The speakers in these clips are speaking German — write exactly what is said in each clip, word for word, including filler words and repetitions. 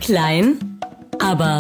Klein, aber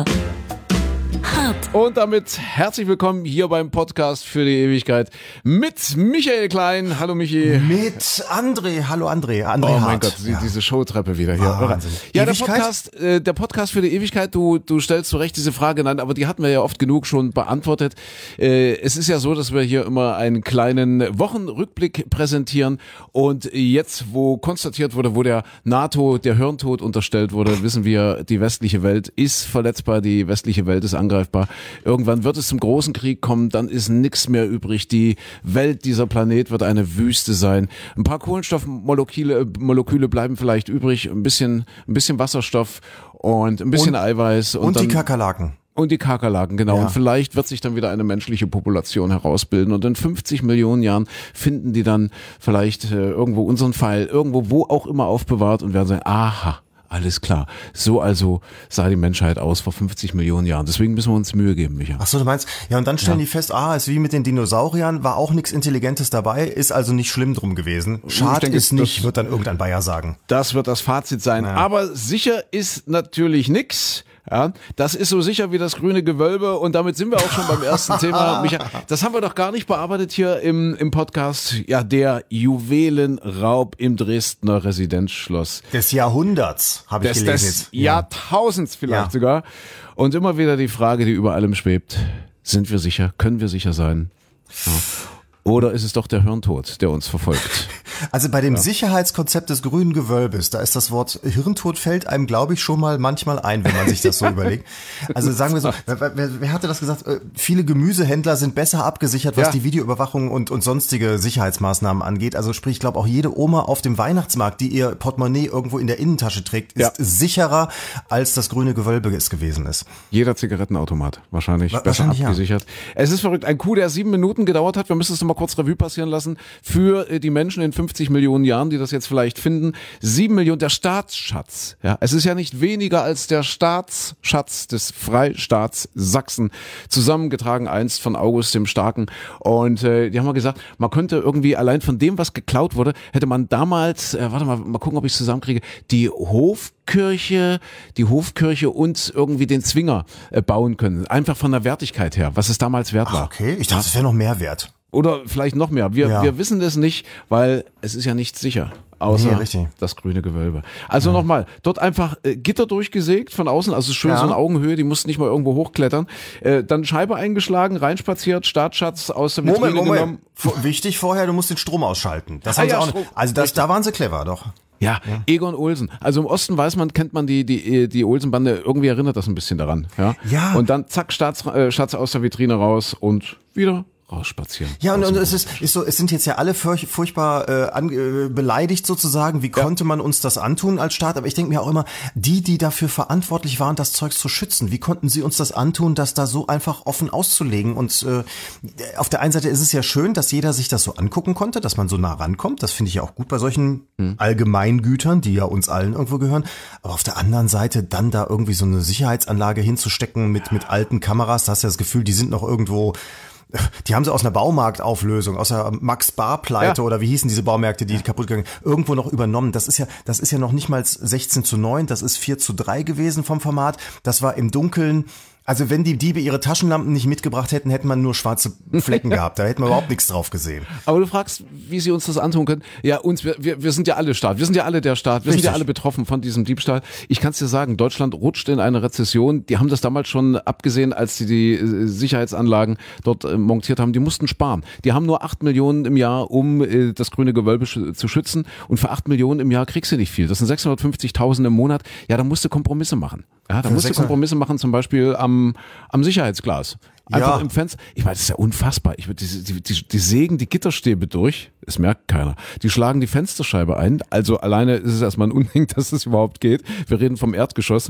hart. Und damit herzlich willkommen hier beim Podcast für die Ewigkeit mit Michael Klein. Hallo Michi. Mit André. Hallo André. André Oh Hart. mein Gott, ja. diese Showtreppe wieder hier. Wahnsinn. Ja, der Ewigkeit? Podcast, äh, der Podcast für die Ewigkeit, du, du stellst zu Recht diese Frage an, aber die hatten wir ja oft genug schon beantwortet. Äh, es ist ja so, dass wir hier immer einen kleinen Wochenrückblick präsentieren und jetzt, wo konstatiert wurde, wo der NATO der Hirntod unterstellt wurde, wissen wir, die westliche Welt ist verletzbar, die westliche Welt ist angreifbar. Irgendwann wird es zum großen Krieg kommen, dann ist nichts mehr übrig. Die Welt, dieser Planet wird eine Wüste sein. Ein paar Kohlenstoffmoleküle Moleküle bleiben vielleicht übrig, ein bisschen, ein bisschen Wasserstoff und ein bisschen Und- Eiweiß. Und, Und dann, die Kakerlaken. Und die Kakerlaken, genau. Ja. Und vielleicht wird sich dann wieder eine menschliche Population herausbilden. Und in fünfzig Millionen Jahren finden die dann vielleicht äh, irgendwo unseren Pfeil, irgendwo, wo auch immer aufbewahrt und werden sagen, aha, alles klar. So also sah die Menschheit aus vor fünfzig Millionen Jahren. Deswegen müssen wir uns Mühe geben, Micha. Ach so, du meinst, ja, und dann stellen Ja. die fest, ah, ist wie mit den Dinosauriern, war auch nichts Intelligentes dabei, ist also nicht schlimm drum gewesen. Schade denke, ist nicht, das- wird dann irgendein Bayer sagen. Das wird das Fazit sein. Ja. Aber sicher ist natürlich nix. Ja, das ist so sicher wie das grüne Gewölbe und damit sind wir auch schon beim ersten Thema. Micha, das haben wir doch gar nicht bearbeitet hier im, im Podcast. Ja, der Juwelenraub im Dresdner Residenzschloss. Des Jahrhunderts, habe ich Des, gelesen des jetzt. Jahrtausends vielleicht Ja. sogar. Und immer wieder die Frage, die über allem schwebt. Sind wir sicher? Können wir sicher sein? Ja. Oder ist es doch der Hirntod, der uns verfolgt? Also bei dem Sicherheitskonzept des grünen Gewölbes, da ist das Wort Hirntod fällt einem, glaube ich, schon mal manchmal ein, wenn man sich das so überlegt. Also sagen wir so, wer, wer, wer hatte das gesagt? Äh, Viele Gemüsehändler sind besser abgesichert, was Ja. die Videoüberwachung und, und sonstige Sicherheitsmaßnahmen angeht. Also sprich, ich glaube auch jede Oma auf dem Weihnachtsmarkt, die ihr Portemonnaie irgendwo in der Innentasche trägt, ist Ja. sicherer, als das grüne Gewölbe es gewesen ist. Jeder Zigarettenautomat wahrscheinlich Wa- besser wahrscheinlich, ja. abgesichert. Es ist verrückt. Ein Coup, der sieben Minuten gedauert hat. Wir müssen es nochmal kurz Revue passieren lassen. Für äh, die Menschen in fünfzig Millionen Jahren, die das jetzt vielleicht finden. Sieben Millionen, der Staatsschatz. Ja, es ist ja nicht weniger als der Staatsschatz des Freistaats Sachsen. Zusammengetragen einst von August dem Starken. Und äh, die haben mal gesagt, man könnte irgendwie allein von dem, was geklaut wurde, hätte man damals, äh, warte mal, mal gucken, ob ich es zusammenkriege, die Hofkirche, die Hofkirche und irgendwie den Zwinger äh, bauen können. Einfach von der Wertigkeit her, was es damals wert Ah, war. okay. Ich dachte, es wäre noch mehr wert. Oder vielleicht noch mehr. Wir, Ja. wir wissen das nicht, weil es ist ja nicht sicher. Außer Nee, richtig. das grüne Gewölbe. Also nochmal, dort einfach äh, Gitter durchgesägt von außen, also schön Ja. so in Augenhöhe, die mussten nicht mal irgendwo hochklettern. Äh, dann Scheibe eingeschlagen, reinspaziert, Staatsschatz aus der Vitrine Moment, Moment. genommen. Vor- Wichtig vorher, du musst den Strom ausschalten. Das Ah, haben sie ja, auch Strom. nicht. Also das, da waren sie clever, doch. Ja, Egon Olsen. Also im Osten weiß man, kennt man die die die Olsen-Bande. Irgendwie erinnert das ein bisschen daran. Ja. Ja. Und dann zack, Staats, äh, Schatz aus der Vitrine raus und wieder rausspazieren. Ja, und, Aus und dem es ist, ist so, es sind jetzt ja alle furch, furchtbar äh, an, äh, beleidigt sozusagen. Wie konnte man uns das antun als Staat? Aber ich denke mir auch immer, die, die dafür verantwortlich waren, das Zeug zu schützen, wie konnten sie uns das antun, das da so einfach offen auszulegen? Und äh, auf der einen Seite ist es ja schön, dass jeder sich das so angucken konnte, dass man so nah rankommt. Das finde ich ja auch gut bei solchen Allgemeingütern, die ja uns allen irgendwo gehören. Aber auf der anderen Seite dann da irgendwie so eine Sicherheitsanlage hinzustecken mit mit alten Kameras, da hast du ja das Gefühl, die sind noch irgendwo. Die haben sie aus einer Baumarktauflösung, aus der Max-Bar-Pleite Ja. oder wie hießen diese Baumärkte, die kaputt gegangen, irgendwo noch übernommen. Das ist ja, das ist ja noch nicht mal sechzehn zu neun, das ist vier zu drei gewesen vom Format. Das war im Dunkeln. Also wenn die Diebe ihre Taschenlampen nicht mitgebracht hätten, hätte man nur schwarze Flecken gehabt. Da hätten wir überhaupt nichts drauf gesehen. Aber du fragst, wie sie uns das antun können. Ja, uns, wir, wir, wir sind ja alle Staat. Wir sind ja alle der Staat. Wir sind ja Richtig. alle betroffen von diesem Diebstahl. Ich kann es dir sagen, Deutschland rutscht in eine Rezession. Die haben das damals schon abgesehen, als sie die äh, Sicherheitsanlagen dort äh, montiert haben. Die mussten sparen. Die haben nur acht Millionen im Jahr, um äh, das grüne Gewölbe sch- zu schützen. Und für acht Millionen im Jahr kriegst du nicht viel. Das sind sechshundertfünfzigtausend im Monat. Ja, da musst du Kompromisse machen. Ja, da Für musst du sechshundert Kompromisse machen, zum Beispiel am, am Sicherheitsglas. Einfach Ja. im Fenster. Ich meine, das ist ja unfassbar. Ich würde die, die, die, die sägen die Gitterstäbe durch. Es merkt keiner. Die schlagen die Fensterscheibe ein. Also alleine ist es erstmal ein Unding, dass das überhaupt geht. Wir reden vom Erdgeschoss.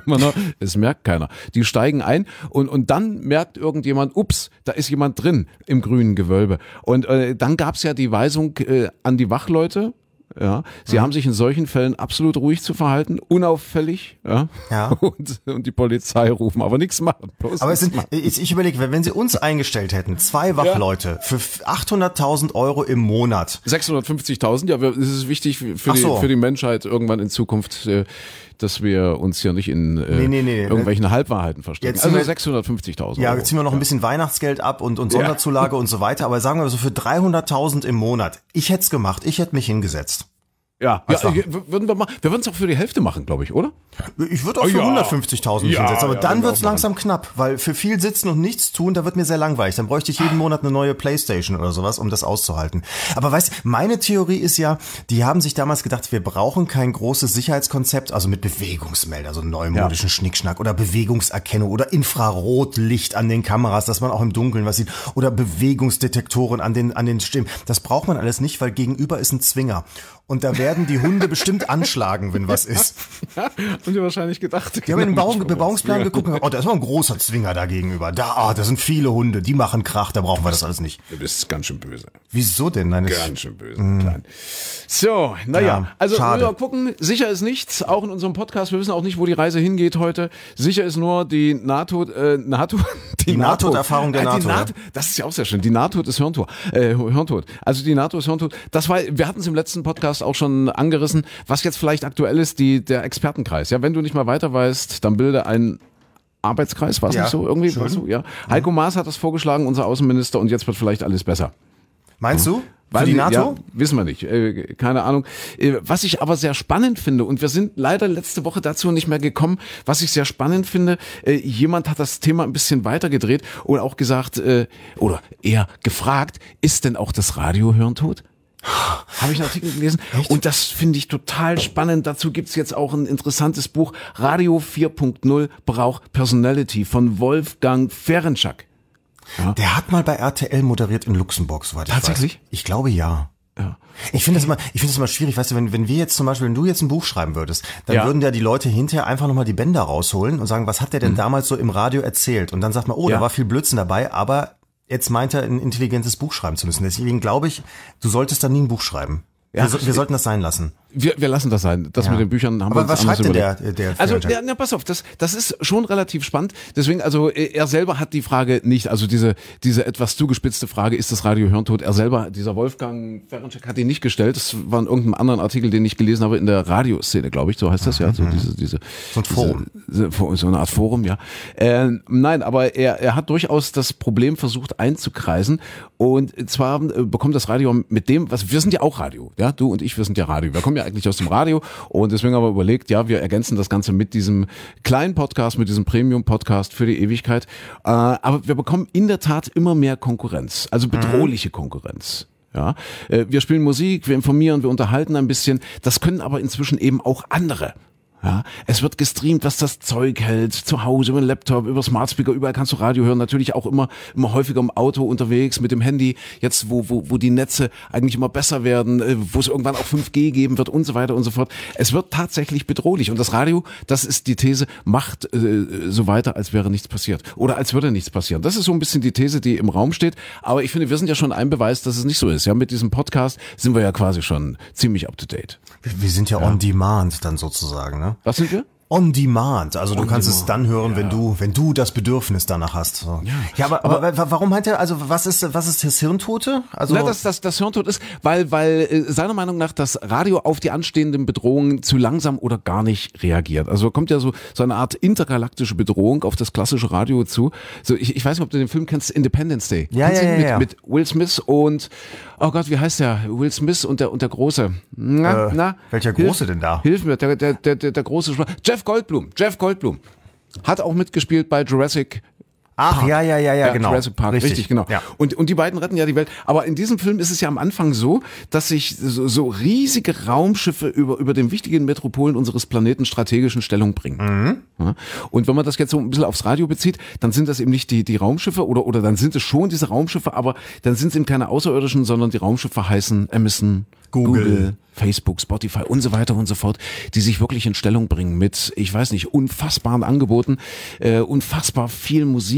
Es merkt keiner. Die steigen ein und, und dann merkt irgendjemand, ups, da ist jemand drin im grünen Gewölbe. Und äh, dann gab's ja die Weisung äh, an die Wachleute. Ja, sie mhm. haben sich in solchen Fällen absolut ruhig zu verhalten, unauffällig, ja, ja. Und, und die Polizei rufen, aber nichts machen. Aber es sind, ich, ich überlege, wenn sie uns eingestellt hätten, zwei Wachleute ja. für achthunderttausend Euro im Monat. sechshundertfünfzigtausend, ja, es ist wichtig für die, so. für die Menschheit irgendwann in Zukunft, dass wir uns hier nicht in äh, nee, nee, nee, irgendwelchen Halbwahrheiten verstecken. Also sechshundertfünfzigtausend Ja, Euro. jetzt ziehen wir noch ein bisschen Weihnachtsgeld ab und, und Sonderzulage ja. und so weiter, aber sagen wir so für dreihunderttausend im Monat. Ich hätte es gemacht, ich hätte mich hingesetzt. Ja, ja würden wir mal, wir würden es auch für die Hälfte machen, glaube ich, oder? Ich würde auch für oh, ja. hundertfünfzigtausend mich ja, hinsetzen, aber ja, dann wird's machen. langsam knapp, weil für viel sitzen und nichts tun, da wird mir sehr langweilig. Dann bräuchte ich jeden Monat eine neue Playstation oder sowas, um das auszuhalten. Aber weißt, meine Theorie ist ja, die haben sich damals gedacht, wir brauchen kein großes Sicherheitskonzept, also mit Bewegungsmelder, so neumodischen ja. Schnickschnack oder Bewegungserkennung oder Infrarotlicht an den Kameras, dass man auch im Dunkeln was sieht oder Bewegungsdetektoren an den, an den Stimmen. Das braucht man alles nicht, weil gegenüber ist ein Zwinger. Und da werden die Hunde bestimmt anschlagen, wenn was ist. Ja, haben die wahrscheinlich gedacht. Die haben in den Bau- Bebauungsplan geguckt und gesagt, oh, da ist mal ein großer Zwinger da gegenüber. Da, ah, da sind viele Hunde, die machen Krach, da brauchen wir das alles nicht. Du bist ganz schön böse. Wieso denn? Nein, ganz schön böse, mm. klein. So, naja, ja, also schade. Wir gucken, sicher ist nichts, auch in unserem Podcast, wir wissen auch nicht, wo die Reise hingeht heute. Sicher ist nur die NATO, äh, NATO, die, die NATO-Erfahrung der NATO. NATO ja. Das ist ja auch sehr schön, die NATO ist Hirntod, äh, Hirntod. Also die NATO ist Hirntod. Das war, wir hatten es im letzten Podcast auch schon angerissen, was jetzt vielleicht aktuell ist, die, der Expertenkreis. Ja, wenn du nicht mal weiter weißt, dann bilde einen Arbeitskreis, war es ja, nicht so irgendwie? Weißt du? Ja. Heiko Maas hat das vorgeschlagen, unser Außenminister, und jetzt wird vielleicht alles besser. Meinst du? Für Weil die NATO? Ja, wissen wir nicht. Äh, keine Ahnung. Äh, was ich aber sehr spannend finde, und wir sind leider letzte Woche dazu nicht mehr gekommen, was ich sehr spannend finde, äh, jemand hat das Thema ein bisschen weitergedreht und auch gesagt, äh, oder eher gefragt, ist denn auch das Radio Hirntod? Habe ich einen Artikel gelesen. Echt? Und das finde ich total spannend. Dazu gibt's jetzt auch ein interessantes Buch. Radio vier Punkt null braucht Personality von Wolfgang Ferenczak. Ja. Der hat mal bei R T L moderiert in Luxemburg, soweit ich weiß. Tatsächlich? Ich glaube ja. Ja. Ich finde das immer, ich finde das immer schwierig, weißt du, wenn, wenn wir jetzt zum Beispiel, wenn du jetzt ein Buch schreiben würdest, dann ja. würden ja die Leute hinterher einfach nochmal die Bänder rausholen und sagen, was hat der denn mhm. damals so im Radio erzählt? Und dann sagt man, oh, ja. da war viel Blödsinn dabei, aber jetzt meint er, ein intelligentes Buch schreiben zu müssen. Deswegen glaube ich, du solltest dann nie ein Buch schreiben. Ja. Wir, wir sollten das sein lassen. Wir, wir lassen das sein. Das ja. mit den Büchern haben Aber wir uns was schreibt denn der, der Also, ja, na, pass auf, das, das ist schon relativ spannend. Deswegen, also, er selber hat die Frage nicht, also diese, diese etwas zugespitzte Frage, ist das Radio Hirntod? Er selber, dieser Wolfgang Ferenczak hat ihn nicht gestellt. Das war in irgendeinem anderen Artikel, den ich gelesen habe, in der Radioszene, glaube ich, so heißt das, mhm. ja, so diese, diese. So ein Forum. Diese, so eine Art Forum, ja. Äh, nein, aber er, er hat durchaus das Problem versucht einzukreisen. Und zwar bekommt das Radio mit dem, was, wir sind ja auch Radio, ja, du und ich, wir sind ja Radio. Wir kommen ja eigentlich aus dem Radio und deswegen haben wir überlegt, ja, wir ergänzen das Ganze mit diesem kleinen Podcast, mit diesem Premium-Podcast für die Ewigkeit. Äh, aber wir bekommen in der Tat immer mehr Konkurrenz, also bedrohliche Konkurrenz. Ja, äh, wir spielen Musik, wir informieren, wir unterhalten ein bisschen. Das können aber inzwischen eben auch andere. Ja, es wird gestreamt, was das Zeug hält, zu Hause, über den Laptop, über Smart Speaker, überall kannst du Radio hören, natürlich auch immer immer häufiger im Auto unterwegs, mit dem Handy, jetzt wo wo wo die Netze eigentlich immer besser werden, wo es irgendwann auch fünf G geben wird und so weiter und so fort. Es wird tatsächlich bedrohlich und das Radio, das ist die These, macht äh, so weiter, als wäre nichts passiert oder als würde nichts passieren. Das ist so ein bisschen die These, die im Raum steht, aber ich finde, wir sind ja schon ein Beweis, dass es nicht so ist. Ja, mit diesem Podcast sind wir ja quasi schon ziemlich up to date. Wir, wir sind ja, ja on demand dann sozusagen, ne? Was sind wir? On demand, also on du kannst demand. es dann hören, ja. wenn du, wenn du das Bedürfnis danach hast. So. Ja, ja aber, aber, aber warum meint er, also was ist, was ist das Hirntote? Also Na, das, das, das Hirntod ist, weil, weil äh, seiner Meinung nach das Radio auf die anstehenden Bedrohungen zu langsam oder gar nicht reagiert. Also kommt ja so, so eine Art intergalaktische Bedrohung auf das klassische Radio zu. So, ich, ich weiß nicht, ob du den Film kennst, Independence Day. Ja, ja, ja, mit, ja. mit Will Smith und, oh Gott, wie heißt der? Will Smith und der, und der Große. Na, äh, na, welcher hilf, Große denn da? Hilf mir, der, der, der, der, der Große, Jeff Goldblum. Jeff Goldblum. Hat auch mitgespielt bei Jurassic Ach, Park. ja, ja, ja, ja, genau. Jurassic Park, richtig, richtig genau. Ja. Und, und die beiden retten ja die Welt. Aber in diesem Film ist es ja am Anfang so, dass sich so, so riesige Raumschiffe über, über den wichtigen Metropolen unseres Planeten strategischen Stellung bringen. Mhm. Ja. Und wenn man das jetzt so ein bisschen aufs Radio bezieht, dann sind das eben nicht die, die Raumschiffe oder, oder dann sind es schon diese Raumschiffe, aber dann sind es eben keine Außerirdischen, sondern die Raumschiffe heißen Amazon, Google, Google Facebook, Spotify und so weiter und so fort, die sich wirklich in Stellung bringen mit, ich weiß nicht, unfassbaren Angeboten, äh, unfassbar viel Musik,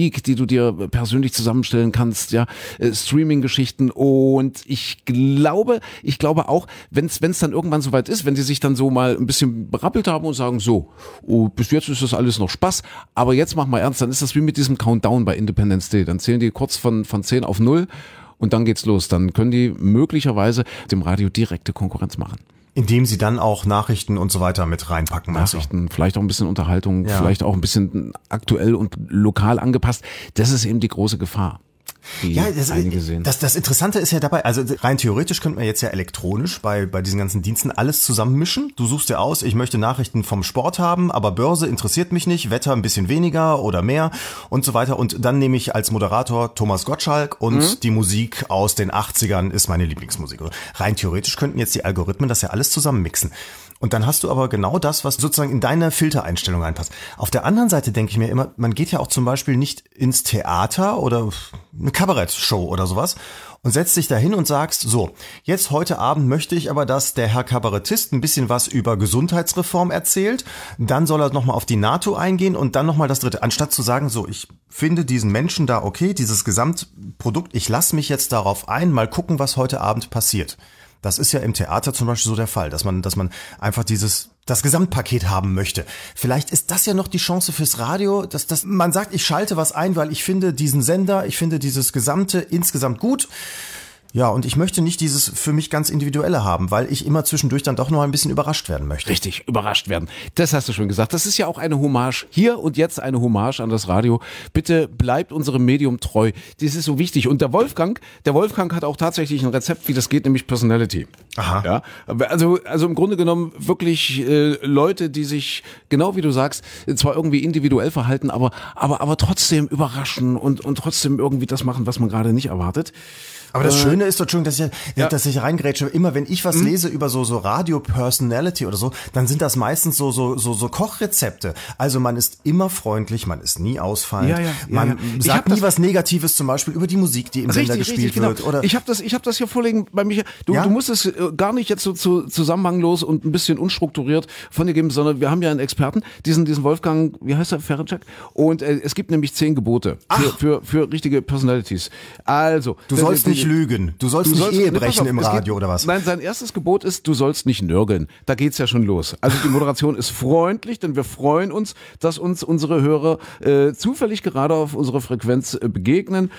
Musik, die du dir persönlich zusammenstellen kannst, ja, äh, Streaming-Geschichten und ich glaube, ich glaube auch, wenn es wenn es dann irgendwann soweit ist, wenn die sich dann so mal ein bisschen berappelt haben und sagen, so, oh, bis jetzt ist das alles noch Spaß, aber jetzt mach mal ernst, dann ist das wie mit diesem Countdown bei Independence Day, dann zählen die kurz von von zehn auf null und dann geht's los, dann können die möglicherweise dem Radio direkte Konkurrenz machen. Indem sie dann auch Nachrichten und so weiter mit reinpacken. Nachrichten, also. Vielleicht auch ein bisschen Unterhaltung, ja. Vielleicht auch ein bisschen aktuell und lokal angepasst. Das ist eben die große Gefahr. Die ja, das, einige sehen. Das, das Interessante ist ja dabei, also rein theoretisch könnte man jetzt ja elektronisch bei, bei diesen ganzen Diensten alles zusammenmischen. Du suchst dir aus, ich möchte Nachrichten vom Sport haben, aber Börse interessiert mich nicht, Wetter ein bisschen weniger oder mehr und so weiter. Und dann nehme ich als Moderator Thomas Gottschalk und mhm. die Musik aus den achtzigern ist meine Lieblingsmusik. Rein theoretisch könnten jetzt die Algorithmen das ja alles zusammenmixen. Und dann hast du aber genau das, was sozusagen in deine Filtereinstellung reinpasst. Auf der anderen Seite denke ich mir immer, man geht ja auch zum Beispiel nicht ins Theater oder eine Kabarettshow oder sowas und setzt dich dahin und sagst, so, jetzt heute Abend möchte ich aber, dass der Herr Kabarettist ein bisschen was über Gesundheitsreform erzählt, dann soll er nochmal auf die NATO eingehen und dann nochmal das dritte. Anstatt zu sagen, so, ich finde diesen Menschen da okay, dieses Gesamtprodukt, ich lasse mich jetzt darauf ein, mal gucken, was heute Abend passiert. Das ist ja im Theater zum Beispiel so der Fall, dass man, dass man einfach dieses, das Gesamtpaket haben möchte. Vielleicht ist das ja noch die Chance fürs Radio, dass, dass man sagt, ich schalte was ein, weil ich finde diesen Sender, ich finde dieses Gesamte insgesamt gut. Ja, und ich möchte nicht dieses für mich ganz Individuelle haben, weil ich immer zwischendurch dann doch noch ein bisschen überrascht werden möchte. Richtig, überrascht werden. Das hast du schon gesagt. Das ist ja auch eine Hommage, hier und jetzt eine Hommage an das Radio. Bitte bleibt unserem Medium treu. Das ist so wichtig. Und der Wolfgang, der Wolfgang hat auch tatsächlich ein Rezept, wie das geht, nämlich Personality. Aha. Ja, also, also im Grunde genommen wirklich äh, Leute, die sich, genau wie du sagst, zwar irgendwie individuell verhalten, aber, aber, aber trotzdem überraschen und, und trotzdem irgendwie das machen, was man gerade nicht erwartet. Aber das Schöne ist doch, Entschuldigung, dass ich, ja. dass ich reingrätsche. Immer wenn ich was mhm. lese über so, so Radio-Personality oder so, dann sind das meistens so, so, so, so Kochrezepte. Also man ist immer freundlich, man ist nie ausfallend. Ja, ja, man ja, ja. sagt nie was Negatives, zum Beispiel über die Musik, die im richtig, Sender gespielt richtig, wird. Genau. Oder ich habe das, ich habe das hier vorliegen bei mir. Du, ja? du musst es gar nicht jetzt so zu, zusammenhanglos und ein bisschen unstrukturiert von dir geben, sondern wir haben ja einen Experten, diesen, diesen Wolfgang, wie heißt er, Ferenczak? Und äh, es gibt nämlich zehn Gebote für, für, für richtige Personalities. Also. Du sollst das, nicht das, lügen. Du sollst Du sollst nicht Ehe brechen auf, im Radio geht, oder was? Nein, sein erstes Gebot ist, du sollst nicht nörgeln. Da geht's ja schon los. Also die Moderation ist freundlich, denn wir freuen uns, dass uns unsere Hörer äh, zufällig gerade auf unserer Frequenz äh, begegnen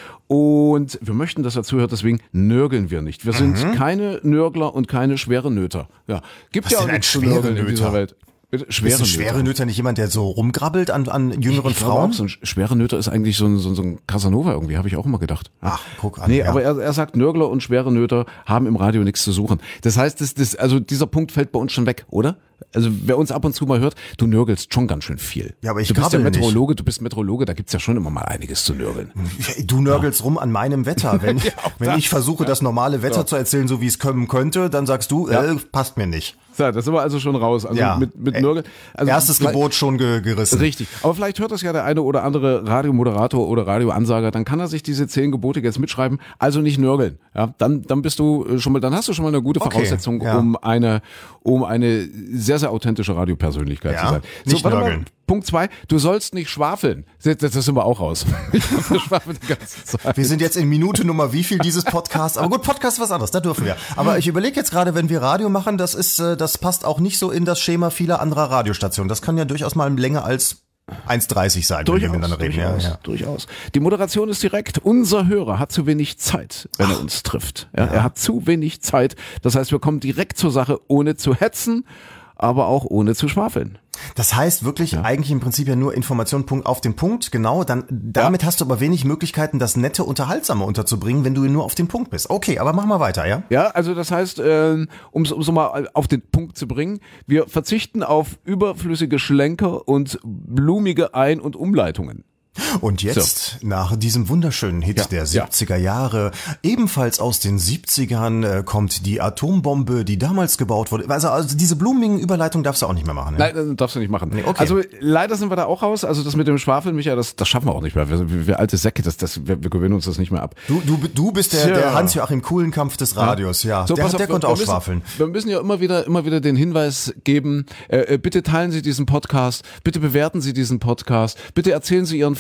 und wir möchten, dass er zuhört, deswegen nörgeln wir nicht. Wir sind mhm. keine Nörgler und keine schwere Nöter. Ja, gibt was ja auch denn ein nichts zu nörgeln in dieser Welt. Bitte, schwere ist schwere Nöter nicht jemand, der so rumgrabbelt an, an jüngeren ich, ich Frauen? Auch, so ein schwere Nöter ist eigentlich so ein, so ein, so ein Casanova irgendwie, habe ich auch immer gedacht. Ach, guck an. Nee, ja. aber er, er sagt, Nörgler und schwere Nöter haben im Radio nichts zu suchen. Das heißt, das, das, also dieser Punkt fällt bei uns schon weg, oder? Also wer uns ab und zu mal hört, du nörgelst schon ganz schön viel. Ja, aber ich du bist ja grabbel Meteorologe, nicht. du bist Meteorologe, da gibt's ja schon immer mal einiges zu nörgeln. Du nörgelst ja. rum an meinem Wetter. Wenn, ja, wenn ich versuche, das normale Wetter ja. zu erzählen, so wie es kommen könnte, dann sagst du, ja. äh, passt mir nicht. So, das sind wir also schon raus. Also ja. mit, mit Nörgeln. Also erstes Gebot schon ge- gerissen. Richtig. Aber vielleicht hört das ja der eine oder andere Radiomoderator oder Radioansager, dann kann er sich diese zehn Gebote jetzt mitschreiben. Also nicht nörgeln. Ja, dann, dann bist du schon mal, dann hast du schon mal eine gute Voraussetzung, okay. ja. um eine, um eine sehr, sehr authentische Radiopersönlichkeit ja. zu sein. Nicht so, nörgeln. Mal, Punkt zwei, du sollst nicht schwafeln. Das, das sind wir auch raus. Ich schwafel die ganze Zeit. Wir sind jetzt in Minute Nummer wie viel dieses Podcasts. Aber gut, Podcast ist was anderes, da dürfen wir. Aber ich überlege jetzt gerade, wenn wir Radio machen, das ist, das passt auch nicht so in das Schema vieler anderer Radiostationen. Das kann ja durchaus mal länger als eins dreißig sein, durchaus, wenn wir miteinander reden. Durchaus, ja, ja. durchaus. Die Moderation ist direkt. Unser Hörer hat zu wenig Zeit, wenn Ach. er uns trifft. Ja, ja. Er hat zu wenig Zeit. Das heißt, wir kommen direkt zur Sache, ohne zu hetzen, aber auch ohne zu schwafeln. Das heißt wirklich ja. eigentlich im Prinzip ja nur Information Punkt auf den Punkt, genau. Dann damit ja. hast du aber wenig Möglichkeiten, das nette, unterhaltsame unterzubringen, wenn du nur auf den Punkt bist. Okay, aber mach mal weiter, ja? Ja, also das heißt, um es um so mal auf den Punkt zu bringen, wir verzichten auf überflüssige Schlenker und blumige Ein- und Umleitungen. Und jetzt, so. nach diesem wunderschönen Hit ja, der siebziger ja. Jahre, ebenfalls aus den siebzigern, äh, kommt die Atombombe, die damals gebaut wurde. Also, also diese blumigen Überleitung darfst du auch nicht mehr machen. Ne? Nein, darfst du nicht machen. Nee, okay. Also leider sind wir da auch raus. Also das mit dem Schwafel, Michael, das, das schaffen wir auch nicht mehr. Wir, wir, wir alte Säcke, das, das, wir, wir gewinnen uns das nicht mehr ab. Du, du, du bist der, ja. der Hans-Joachim Kuhlenkampf des Radios, ja. ja. So, der auf, der konnte wir auch müssen, schwafeln. Wir müssen ja immer wieder, immer wieder den Hinweis geben, äh, bitte teilen Sie diesen Podcast, bitte bewerten Sie diesen Podcast, bitte erzählen Sie Ihren Freunden,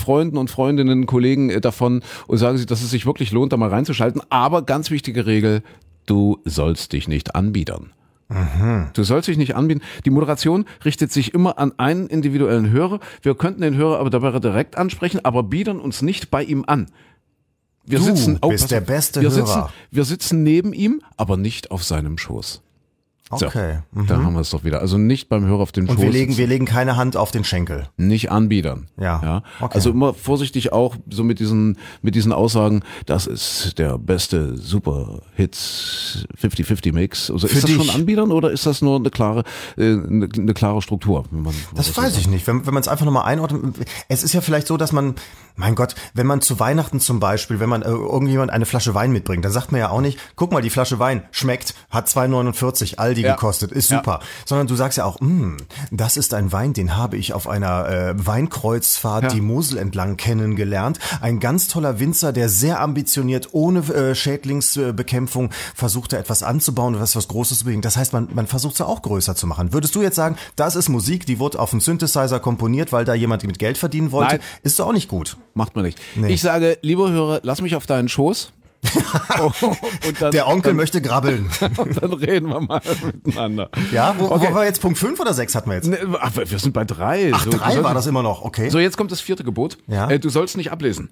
Freunden und Freundinnen, Kollegen äh, davon und sagen sie, dass es sich wirklich lohnt, da mal reinzuschalten. Aber ganz wichtige Regel, du sollst dich nicht anbiedern. Mhm. Du sollst dich nicht anbieten. Die Moderation richtet sich immer an einen individuellen Hörer. Wir könnten den Hörer aber dabei direkt ansprechen, aber biedern uns nicht bei ihm an. Wir du sitzen, oh, bist der beste wir Hörer. Sitzen, wir sitzen neben ihm, aber nicht auf seinem Schoß. Okay. So, mhm. Da haben wir es doch wieder. Also nicht beim Hörer auf den Schoß. Und wir legen, wir legen keine Hand auf den Schenkel. Nicht anbiedern. Ja. ja. Okay. Also immer vorsichtig auch so mit diesen, mit diesen Aussagen, das ist der beste Super-Hits fünfzig fünfzig Mix. Also Für ist das dich. schon anbiedern oder ist das nur eine klare, äh, eine, eine klare Struktur? Wenn man, Das das weiß so ich nicht. Wenn, wenn man es einfach nochmal einordnet. Es ist ja vielleicht so, dass man, mein Gott, wenn man zu Weihnachten zum Beispiel, wenn man äh, irgendjemand eine Flasche Wein mitbringt, dann sagt man ja auch nicht, guck mal, die Flasche Wein schmeckt, hat zwei neunundvierzig Aldi Ja. gekostet, ist Ja. super. Sondern du sagst ja auch, mm, das ist ein Wein, den habe ich auf einer äh, Weinkreuzfahrt Ja. die Mosel entlang kennengelernt. Ein ganz toller Winzer, der sehr ambitioniert, ohne äh, Schädlingsbekämpfung versuchte etwas anzubauen und was was Großes zu bewegen. Das heißt, man, man versucht es ja auch größer zu machen. Würdest du jetzt sagen, das ist Musik, die wurde auf dem Synthesizer komponiert, weil da jemand mit Geld verdienen wollte? Nein. Ist doch auch nicht gut. Macht man nicht. Nee. Ich sage, lieber Hörer, lass mich auf deinen Schoß. Oh, und dann, Der Onkel dann, möchte grabbeln. und dann reden wir mal miteinander. Ja, wo, Okay. wo war jetzt Punkt fünf oder sechs hatten wir jetzt? Ne, ach, wir sind bei drei. Ach, So, du drei sollst- war das immer noch, okay. So, jetzt kommt das vierte Gebot. Ja. Äh, du sollst nicht ablesen.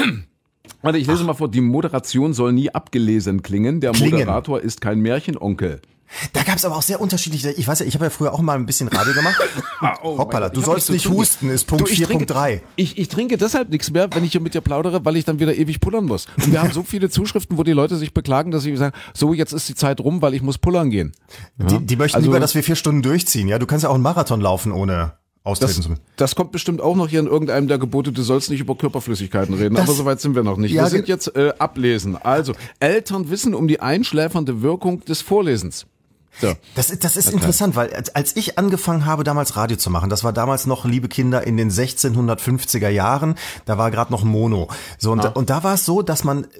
Warte, ich lese mal vor. Die Moderation soll nie abgelesen klingen. Der Klingen. Moderator ist kein Märchenonkel. Da gab es aber auch sehr unterschiedliche, ich weiß ja, ich habe ja früher auch mal ein bisschen Radio gemacht. Oh Hoppala, mein Gott, du ich hab sollst nichts nicht zu tun. husten, ist Punkt Du, ich vier, trinke- Punkt drei. Ich, ich trinke deshalb nichts mehr, wenn ich hier mit dir plaudere, weil ich dann wieder ewig pullern muss. Und wir haben so viele Zuschriften, wo die Leute sich beklagen, dass sie sagen, so, jetzt ist die Zeit rum, weil ich muss pullern gehen. Ja? Die, die möchten Also- lieber, dass wir vier Stunden durchziehen. Ja, du kannst ja auch einen Marathon laufen, ohne austreten Das, zu müssen. das kommt bestimmt auch noch hier in irgendeinem der Gebote, du sollst nicht über Körperflüssigkeiten reden, Das- aber soweit sind wir noch nicht. Ja, wir sind ge- jetzt äh, ablesen. Also, Eltern wissen um die einschläfernde Wirkung des Vorlesens. So. Das ist, das ist interessant, weil als- als ich angefangen habe, damals Radio zu machen, das war damals noch, liebe Kinder, in den sechzehnhundertfünfziger Jahren, da war gerade noch Mono. So, und, Ja. und da war es so, dass man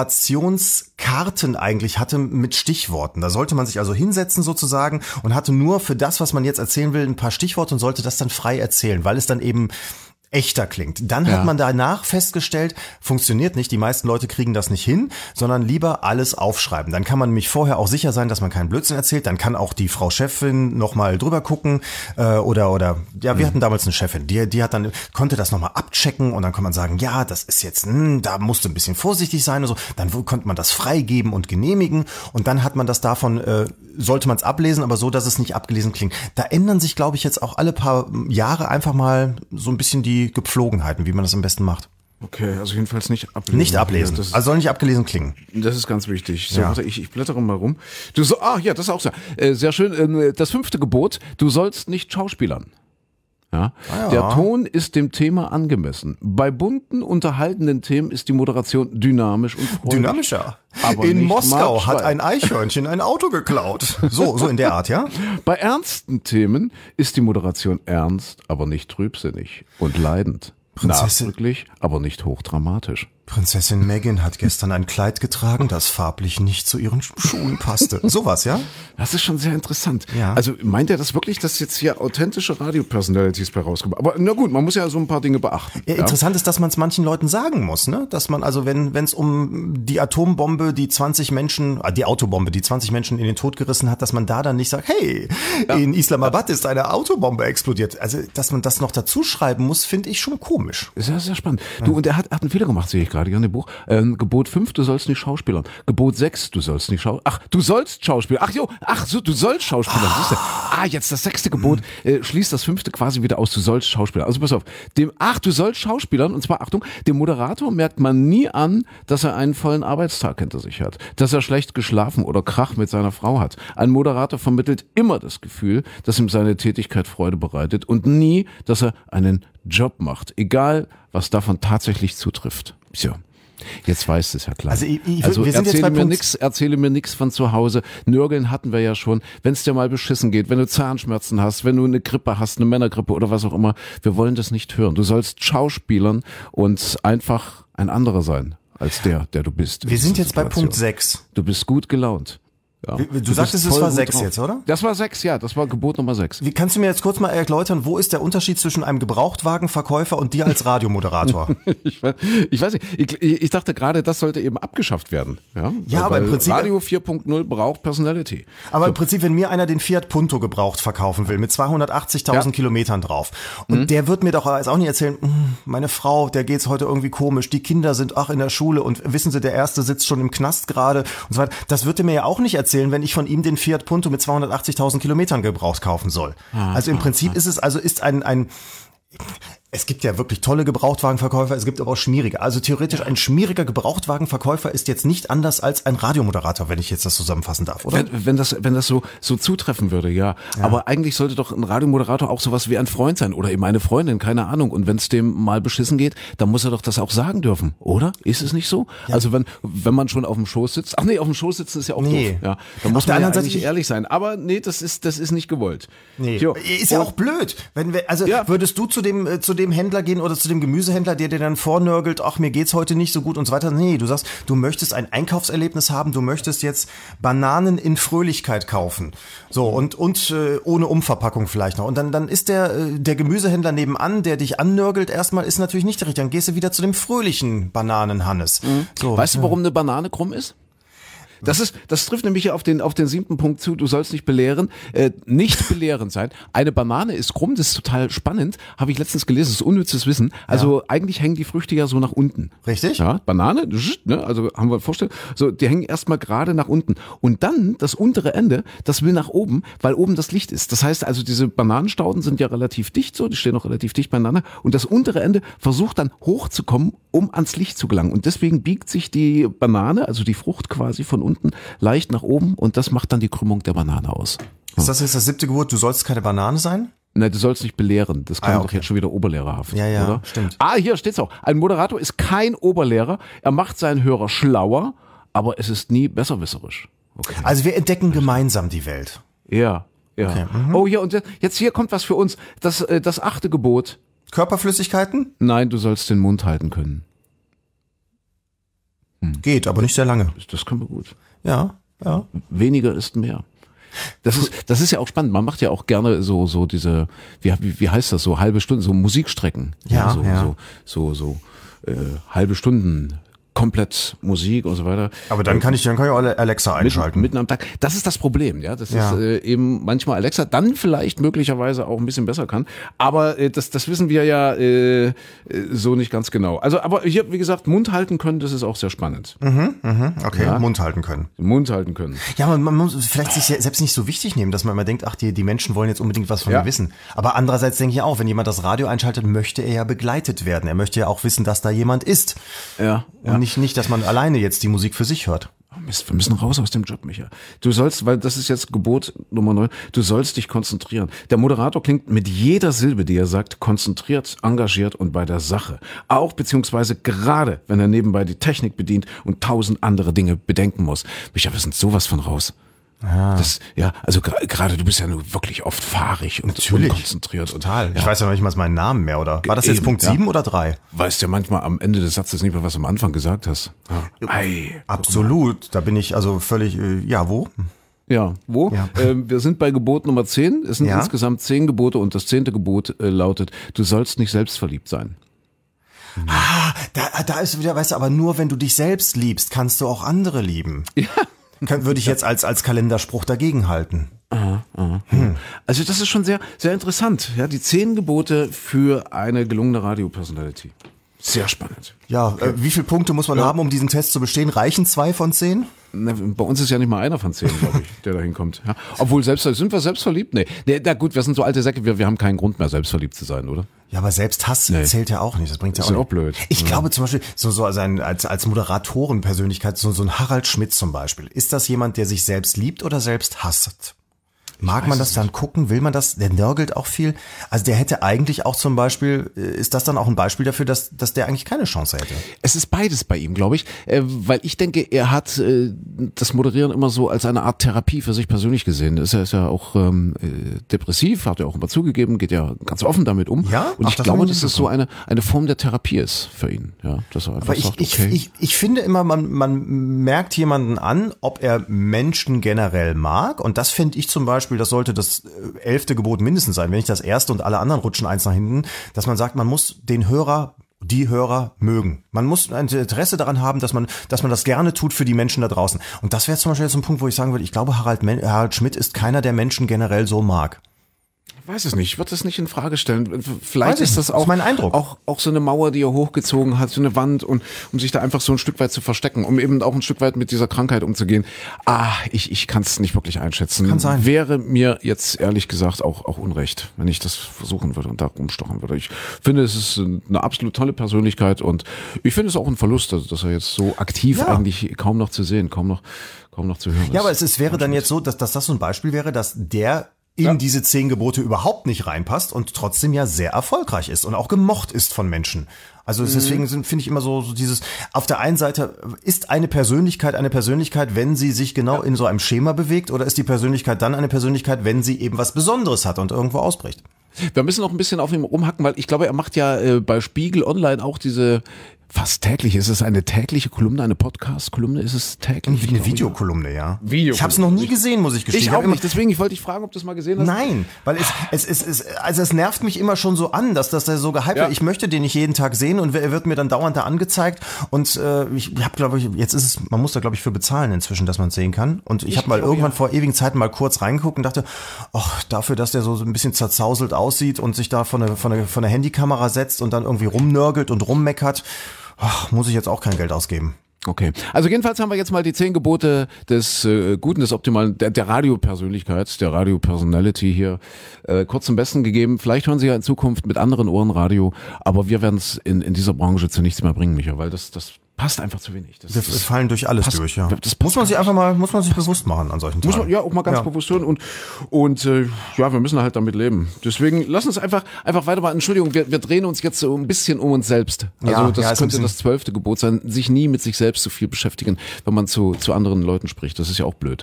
Moderationskarten eigentlich hatte mit Stichworten. Da sollte man sich also hinsetzen sozusagen und hatte nur für das, was man jetzt erzählen will, ein paar Stichworte und sollte das dann frei erzählen, weil es dann eben echter klingt. Dann Ja. hat man danach festgestellt, funktioniert nicht, die meisten Leute kriegen das nicht hin, sondern lieber alles aufschreiben. Dann kann man nämlich vorher auch sicher sein, dass man keinen Blödsinn erzählt. Dann kann auch die Frau Chefin nochmal drüber gucken äh, oder, oder ja, wir hatten damals eine Chefin, die, die hat dann, konnte das nochmal abchecken und dann kann man sagen, ja, das ist jetzt, hm, da musst du ein bisschen vorsichtig sein und so. Dann konnte man das freigeben und genehmigen und dann hat man das davon, äh, sollte man es ablesen, aber so, dass es nicht abgelesen klingt. Da ändern sich, glaube ich, jetzt auch alle paar Jahre einfach mal so ein bisschen die Gepflogenheiten, wie man das am besten macht. Okay, also jedenfalls nicht ablesen. Nicht ablesen. Ja, das, Also soll nicht abgelesen klingen. das ist ganz wichtig. So, Ja. warte, ich, ich blättere mal rum. Du so, ach ja, das ist auch sehr, äh, sehr schön. Ähm, das fünfte Gebot, du sollst nicht schauspielern. Ja? Ah ja. Der Ton ist dem Thema angemessen. Bei bunten, unterhaltenden Themen ist die Moderation dynamisch und freudig. Dynamischer. Aber in nicht Moskau hat marktschreiben. ein Eichhörnchen ein Auto geklaut. So, so in der Art, ja? Bei ernsten Themen ist die Moderation ernst, aber nicht trübsinnig und leidend. Prinzessin- Nachdrücklich, aber nicht hochdramatisch. Prinzessin Megan hat gestern ein Kleid getragen, das farblich nicht zu ihren Schuhen passte. Sowas, ja? Das ist schon sehr interessant. Ja. Also meint er das wirklich, dass jetzt hier authentische Radio-Personalities bei rauskommen? Aber na gut, man muss ja so ein paar Dinge beachten. Ja, interessant ist, dass man es manchen Leuten sagen muss, ne? Dass man also, wenn wenn es um die Atombombe, die zwanzig Menschen, ah, die Autobombe, die zwanzig Menschen in den Tod gerissen hat, dass man da dann nicht sagt, hey, in Islamabad ist eine Autobombe explodiert. Also, dass man das noch dazu schreiben muss, finde ich schon komisch. Sehr, sehr spannend. Du, und er hat, hat einen Fehler gemacht, sehe ich gerade hier in dem Buch. Ähm, Gebot fünf, du sollst nicht schauspielern. Gebot sechs, du sollst nicht schauspielern. Ach, du sollst schauspielern. Ach jo, ach so, du sollst schauspielern. Siehst du? Ah, jetzt das sechste Gebot äh, schließt das fünfte quasi wieder aus. Du sollst schauspielern. Also pass auf. Dem, ach, du sollst schauspielern. Und zwar, Achtung, dem Moderator merkt man nie an, dass er einen vollen Arbeitstag hinter sich hat. Dass er schlecht geschlafen oder Krach mit seiner Frau hat. Ein Moderator vermittelt immer das Gefühl, dass ihm seine Tätigkeit Freude bereitet und nie, dass er einen Job macht. Egal, was davon tatsächlich zutrifft. Tja. Jetzt weißt du es ja klar. Also ich- ich- also wir sind jetzt erzähle bei mir Punkt- nix, erzähle mir nichts von zu Hause. Nörgeln hatten wir ja schon. Wenn es dir mal beschissen geht, wenn du Zahnschmerzen hast, wenn du eine Grippe hast, eine Männergrippe oder was auch immer, wir wollen das nicht hören. Du sollst schauspielern und einfach ein anderer sein als der, der du bist. Wir in sind dieser jetzt bei Situation. Punkt sechs. Du bist gut gelaunt. Ja. Du, du bist sagtest, es voll war gut sechs drauf. jetzt, oder? Das war sechs, ja, das war Gebot Nummer sechs. Wie kannst du mir jetzt kurz mal erläutern, wo ist der Unterschied zwischen einem Gebrauchtwagenverkäufer und dir als Radiomoderator? ich, weiß, ich weiß nicht, ich, ich dachte gerade, das sollte eben abgeschafft werden. Ja, Ja, aber im Weil Prinzip- Radio vier Punkt null braucht Personality. Aber im Prinzip, wenn mir einer den Fiat Punto gebraucht verkaufen will, mit zweihundertachtzigtausend Ja. Kilometern drauf, und der wird mir doch jetzt auch nicht erzählen, "Hm, meine Frau, der geht's heute irgendwie komisch, die Kinder sind ach in der Schule und wissen Sie, der Erste sitzt schon im Knast gerade und so weiter. Das wird er mir ja auch nicht erzählen, wenn ich von ihm den Fiat Punto mit zweihundertachtzigtausend Kilometern gebraucht kaufen soll. Also im Prinzip ist es, also ist ein, ein es gibt ja wirklich tolle Gebrauchtwagenverkäufer, es gibt aber auch schmierige. Also theoretisch ein schmieriger Gebrauchtwagenverkäufer ist jetzt nicht anders als ein Radiomoderator, wenn ich jetzt das zusammenfassen darf, oder? Wenn, wenn das, wenn das so, so zutreffen würde, ja. ja. Aber eigentlich sollte doch ein Radiomoderator auch sowas wie ein Freund sein oder eben eine Freundin, keine Ahnung. Und wenn es dem mal beschissen geht, dann muss er doch das auch sagen dürfen, oder? Ist es nicht so? Ja. Also wenn, wenn man schon auf dem Schoß sitzt, ach nee, auf dem Schoß sitzen ist ja auch Nee. doof. Ja, dann muss Auf der man ja anderen eigentlich Seite- ehrlich sein. Aber nee, das ist, das ist nicht gewollt. Nee, Jo. ist ja Und- auch blöd. Wenn wir, also Ja. würdest du zu dem, äh, zu dem Händler gehen oder zu dem Gemüsehändler, der dir dann vornörgelt, ach, mir geht's heute nicht so gut und so weiter. Nee, du sagst, du möchtest ein Einkaufserlebnis haben, du möchtest jetzt Bananen in Fröhlichkeit kaufen. So, und, und äh, ohne Umverpackung vielleicht noch. Und dann, dann ist der, äh, der Gemüsehändler nebenan, der dich annörgelt, erstmal ist natürlich nicht richtig. Dann gehst du wieder zu dem fröhlichen Bananen-Hannes. So, Weißt du, warum eine Banane krumm ist? Das ist, das trifft nämlich hier auf den, auf den siebten Punkt zu. Du sollst nicht belehren, äh, nicht belehrend sein. Eine Banane ist krumm, das ist total spannend. Habe ich letztens gelesen, das ist unnützes Wissen. Also eigentlich hängen die Früchte ja so nach unten. Richtig? Ja, Banane, ne, also haben wir vorgestellt, so, die hängen erstmal gerade nach unten. Und dann das untere Ende, das will nach oben, weil oben das Licht ist. Das heißt also, diese Bananenstauden sind ja relativ dicht so, die stehen auch relativ dicht beieinander. Und das untere Ende versucht dann hochzukommen, um ans Licht zu gelangen. Und deswegen biegt sich die Banane, also die Frucht quasi von unten, leicht nach oben und das macht dann die Krümmung der Banane aus. Ist das jetzt das siebte Gebot? Du sollst keine Banane sein? Ne, du sollst nicht belehren. Das klingt Ah, doch okay. jetzt schon wieder oberlehrerhaft, Ja, ja, oder? stimmt. Ah, hier steht's auch. Ein Moderator ist kein Oberlehrer. Er macht seinen Hörer schlauer, aber es ist nie besserwisserisch. Okay. Also wir entdecken gemeinsam die Welt. Ja, ja. Okay, Oh, hier und jetzt hier kommt was für uns. Das, äh, das achte Gebot. Körperflüssigkeiten? Nein, du sollst den Mund halten können. Geht, aber nicht sehr lange. Das, das können wir gut. Ja, ja. Weniger ist mehr. Das ist, das ist ja auch spannend. Man macht ja auch gerne so, so diese, wie, wie, wie heißt das, so halbe Stunden, so Musikstrecken. Ja, so, ja. so, so, so, äh, halbe Stunden, komplett Musik und so weiter. Aber dann kann ich, dann kann ich auch Alexa einschalten. Mitten, mitten am Tag. Das ist das Problem, ja. Das Ja. ist äh, eben manchmal Alexa dann vielleicht möglicherweise auch ein bisschen besser kann. Aber äh, das, das wissen wir ja äh, äh, so nicht ganz genau. Also, aber hier, wie gesagt, Mund halten können, das ist auch sehr spannend. Okay, Ja. Mund halten können. Mund halten können. Ja, man, man muss vielleicht sich selbst nicht so wichtig nehmen, dass man immer denkt, ach, die, die Menschen wollen jetzt unbedingt was von Ja. mir wissen. Aber andererseits denke ich auch, wenn jemand das Radio einschaltet, möchte er ja begleitet werden. Er möchte ja auch wissen, dass da jemand ist. Ja. Und nicht, nicht, dass man alleine jetzt die Musik für sich hört. Oh Mist, wir müssen raus aus dem Job, Micha. Du sollst, weil das ist jetzt Gebot Nummer neun, du sollst dich konzentrieren. Der Moderator klingt mit jeder Silbe, die er sagt, konzentriert, engagiert und bei der Sache. Auch beziehungsweise gerade, wenn er nebenbei die Technik bedient und tausend andere Dinge bedenken muss. Micha, wir sind sowas von raus. Das, ja, also gra- gerade du bist ja nur wirklich oft fahrig und Natürlich. unkonzentriert. Und, Total. Ich ja, weiß ja noch nicht mal meinen Namen mehr, oder? War das jetzt Eben, Punkt ja. sieben oder drei? weißt ja manchmal am Ende des Satzes nicht mehr, was du am Anfang gesagt hast. Ja. Ei. Absolut. Da bin ich also völlig, äh, ja, wo? Ja, wo? Ja. Ähm, wir sind bei Gebot Nummer zehn. Es sind Ja. insgesamt zehn Gebote und das zehnte Gebot äh, lautet, du sollst nicht selbstverliebt sein. Ah, da, da ist wieder, weißt du, aber nur wenn du dich selbst liebst, kannst du auch andere lieben. Ja. Kann, würde ich jetzt als, als Kalenderspruch dagegen halten. Also das ist schon sehr, sehr interessant. Ja, die zehn Gebote für eine gelungene Radio-Personality. Sehr spannend. Ja, äh, wie viele Punkte muss man haben, um diesen Test zu bestehen? Reichen zwei von zehn? Na, bei uns ist ja nicht mal einer von zehn, glaube ich, der da hinkommt. Ja. Obwohl, selbst, sind wir selbstverliebt? Nee. nee, na gut, wir sind so alte Säcke, wir, wir haben keinen Grund mehr, selbstverliebt zu sein, oder? Ja, aber Selbsthass Nee. zählt ja auch nicht. Das bringt ja Ist auch ja nicht. auch blöd. Ich Ja. glaube zum Beispiel, so, so als, ein, als, als Moderatorenpersönlichkeit, so, so ein Harald Schmidt zum Beispiel. Ist das jemand, der sich selbst liebt oder selbst hasst? Mag man das dann gucken? Will man das? Der nörgelt auch viel. Also der hätte eigentlich auch zum Beispiel, ist das dann auch ein Beispiel dafür, dass, dass der eigentlich keine Chance hätte? Es ist beides bei ihm, glaube ich, äh, weil ich denke, er hat äh, das Moderieren immer so als eine Art Therapie für sich persönlich gesehen. Er ist ja, ist ja auch ähm, äh, depressiv, hat er auch immer zugegeben, geht ja ganz offen damit um. Ja? Und Ach, ich das glaube, hab ich dass nicht es so eine eine Form der Therapie ist für ihn. Ja, dass er einfach Aber ich, sagt, ich, okay. ich, ich finde immer, man, man merkt jemanden an, ob er Menschen generell mag. Und das finde ich zum Beispiel, das sollte das elfte Gebot mindestens sein, wenn nicht das erste und alle anderen rutschen eins nach hinten, dass man sagt, man muss den Hörer, die Hörer mögen. Man muss ein Interesse daran haben, dass man, dass man das gerne tut für die Menschen da draußen. Und das wäre zum Beispiel jetzt ein Punkt, wo ich sagen würde, ich glaube, Harald, Men- Harald Schmidt ist keiner, der Menschen generell so mag. Ich weiß es nicht, ich würde das nicht in Frage stellen. Vielleicht Weiß ist das nicht. auch, Das ist mein Eindruck. auch, auch so eine Mauer, die er hochgezogen hat, so eine Wand, und um sich da einfach so ein Stück weit zu verstecken, um eben auch ein Stück weit mit dieser Krankheit umzugehen. Ah, ich, ich kann es nicht wirklich einschätzen. Kann sein. Wäre mir jetzt ehrlich gesagt auch, auch unrecht, wenn ich das versuchen würde und da rumstochen würde. Ich finde, es ist eine absolut tolle Persönlichkeit, und ich finde es auch ein Verlust, also, dass er jetzt so aktiv Ja. eigentlich kaum noch zu sehen, kaum noch, kaum noch zu hören ist. Ja, aber es, es wäre dann jetzt so, dass, dass das so ein Beispiel wäre, dass der in Ja. diese zehn Gebote überhaupt nicht reinpasst und trotzdem ja sehr erfolgreich ist und auch gemocht ist von Menschen. Also deswegen sind- finde ich immer so, so dieses, auf der einen Seite ist eine Persönlichkeit eine Persönlichkeit, wenn sie sich genau in so einem Schema bewegt, oder ist die Persönlichkeit dann eine Persönlichkeit, wenn sie eben was Besonderes hat und irgendwo ausbricht? Wir müssen noch ein bisschen auf ihm rumhacken, weil ich glaube, er macht ja äh, bei Spiegel Online auch diese fast täglich. Ist es eine tägliche Kolumne, eine Podcast-Kolumne? Ist es täglich? Eine Videokolumne, ja. Videokolumne. Ich habe es noch nie gesehen, muss ich gestehen. Ich hab auch immer- nicht. Deswegen, ich wollte dich fragen, ob du das mal gesehen hast. Nein, weil es, es, es, es, also es nervt mich immer schon so an, dass das da so gehypt Ja. wird. Ich möchte den nicht jeden Tag sehen, und er wird mir dann dauernd da angezeigt, und äh, ich habe, glaube ich, jetzt ist es, man muss da, glaube ich, für bezahlen inzwischen, dass man es sehen kann, und ich, Ich habe mal glaube, irgendwann ja. vor ewigen Zeiten mal kurz reingeguckt und dachte, ach, dafür, dass der so so ein bisschen zerzauselt aussieht und sich da von der, von der, von der Handykamera setzt und dann irgendwie rumnörgelt und rummeckert, ach, muss ich jetzt auch kein Geld ausgeben. Okay. Also jedenfalls haben wir jetzt mal die zehn Gebote des äh, Guten, des Optimalen, der, der Radiopersönlichkeit, der Radio-Personality hier äh, kurz zum Besten gegeben. Vielleicht hören Sie ja in Zukunft mit anderen Ohren Radio, aber wir werden es in, in dieser Branche zu nichts mehr bringen, Micha, weil das, das passt einfach zu wenig. Das, Wir das fallen durch alles passt- durch, ja. das passt muss man sich gar einfach mal, muss man sich bewusst machen an solchen Tagen. Muss man ja auch mal ganz Ja. bewusst hören, und und äh, ja, wir müssen halt damit leben. Deswegen lass uns einfach einfach weitermachen. Entschuldigung, wir, wir drehen uns jetzt so ein bisschen um uns selbst. Also Ja, das ja, ist ein könnte bisschen- das zwölfte Gebot sein, sich nie mit sich selbst so viel beschäftigen, wenn man zu zu anderen Leuten spricht. Das ist ja auch blöd.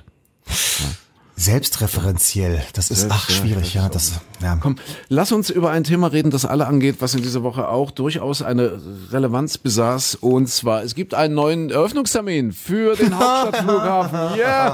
Selbstreferenziell, das ist, Selbst- ach, ja, schwierig, das ja, ist das, ja. Komm, lass uns über ein Thema reden, das alle angeht, was in dieser Woche auch durchaus eine Relevanz besaß. Und zwar, es gibt einen neuen Eröffnungstermin für den Hauptstadtflughafen. Ja!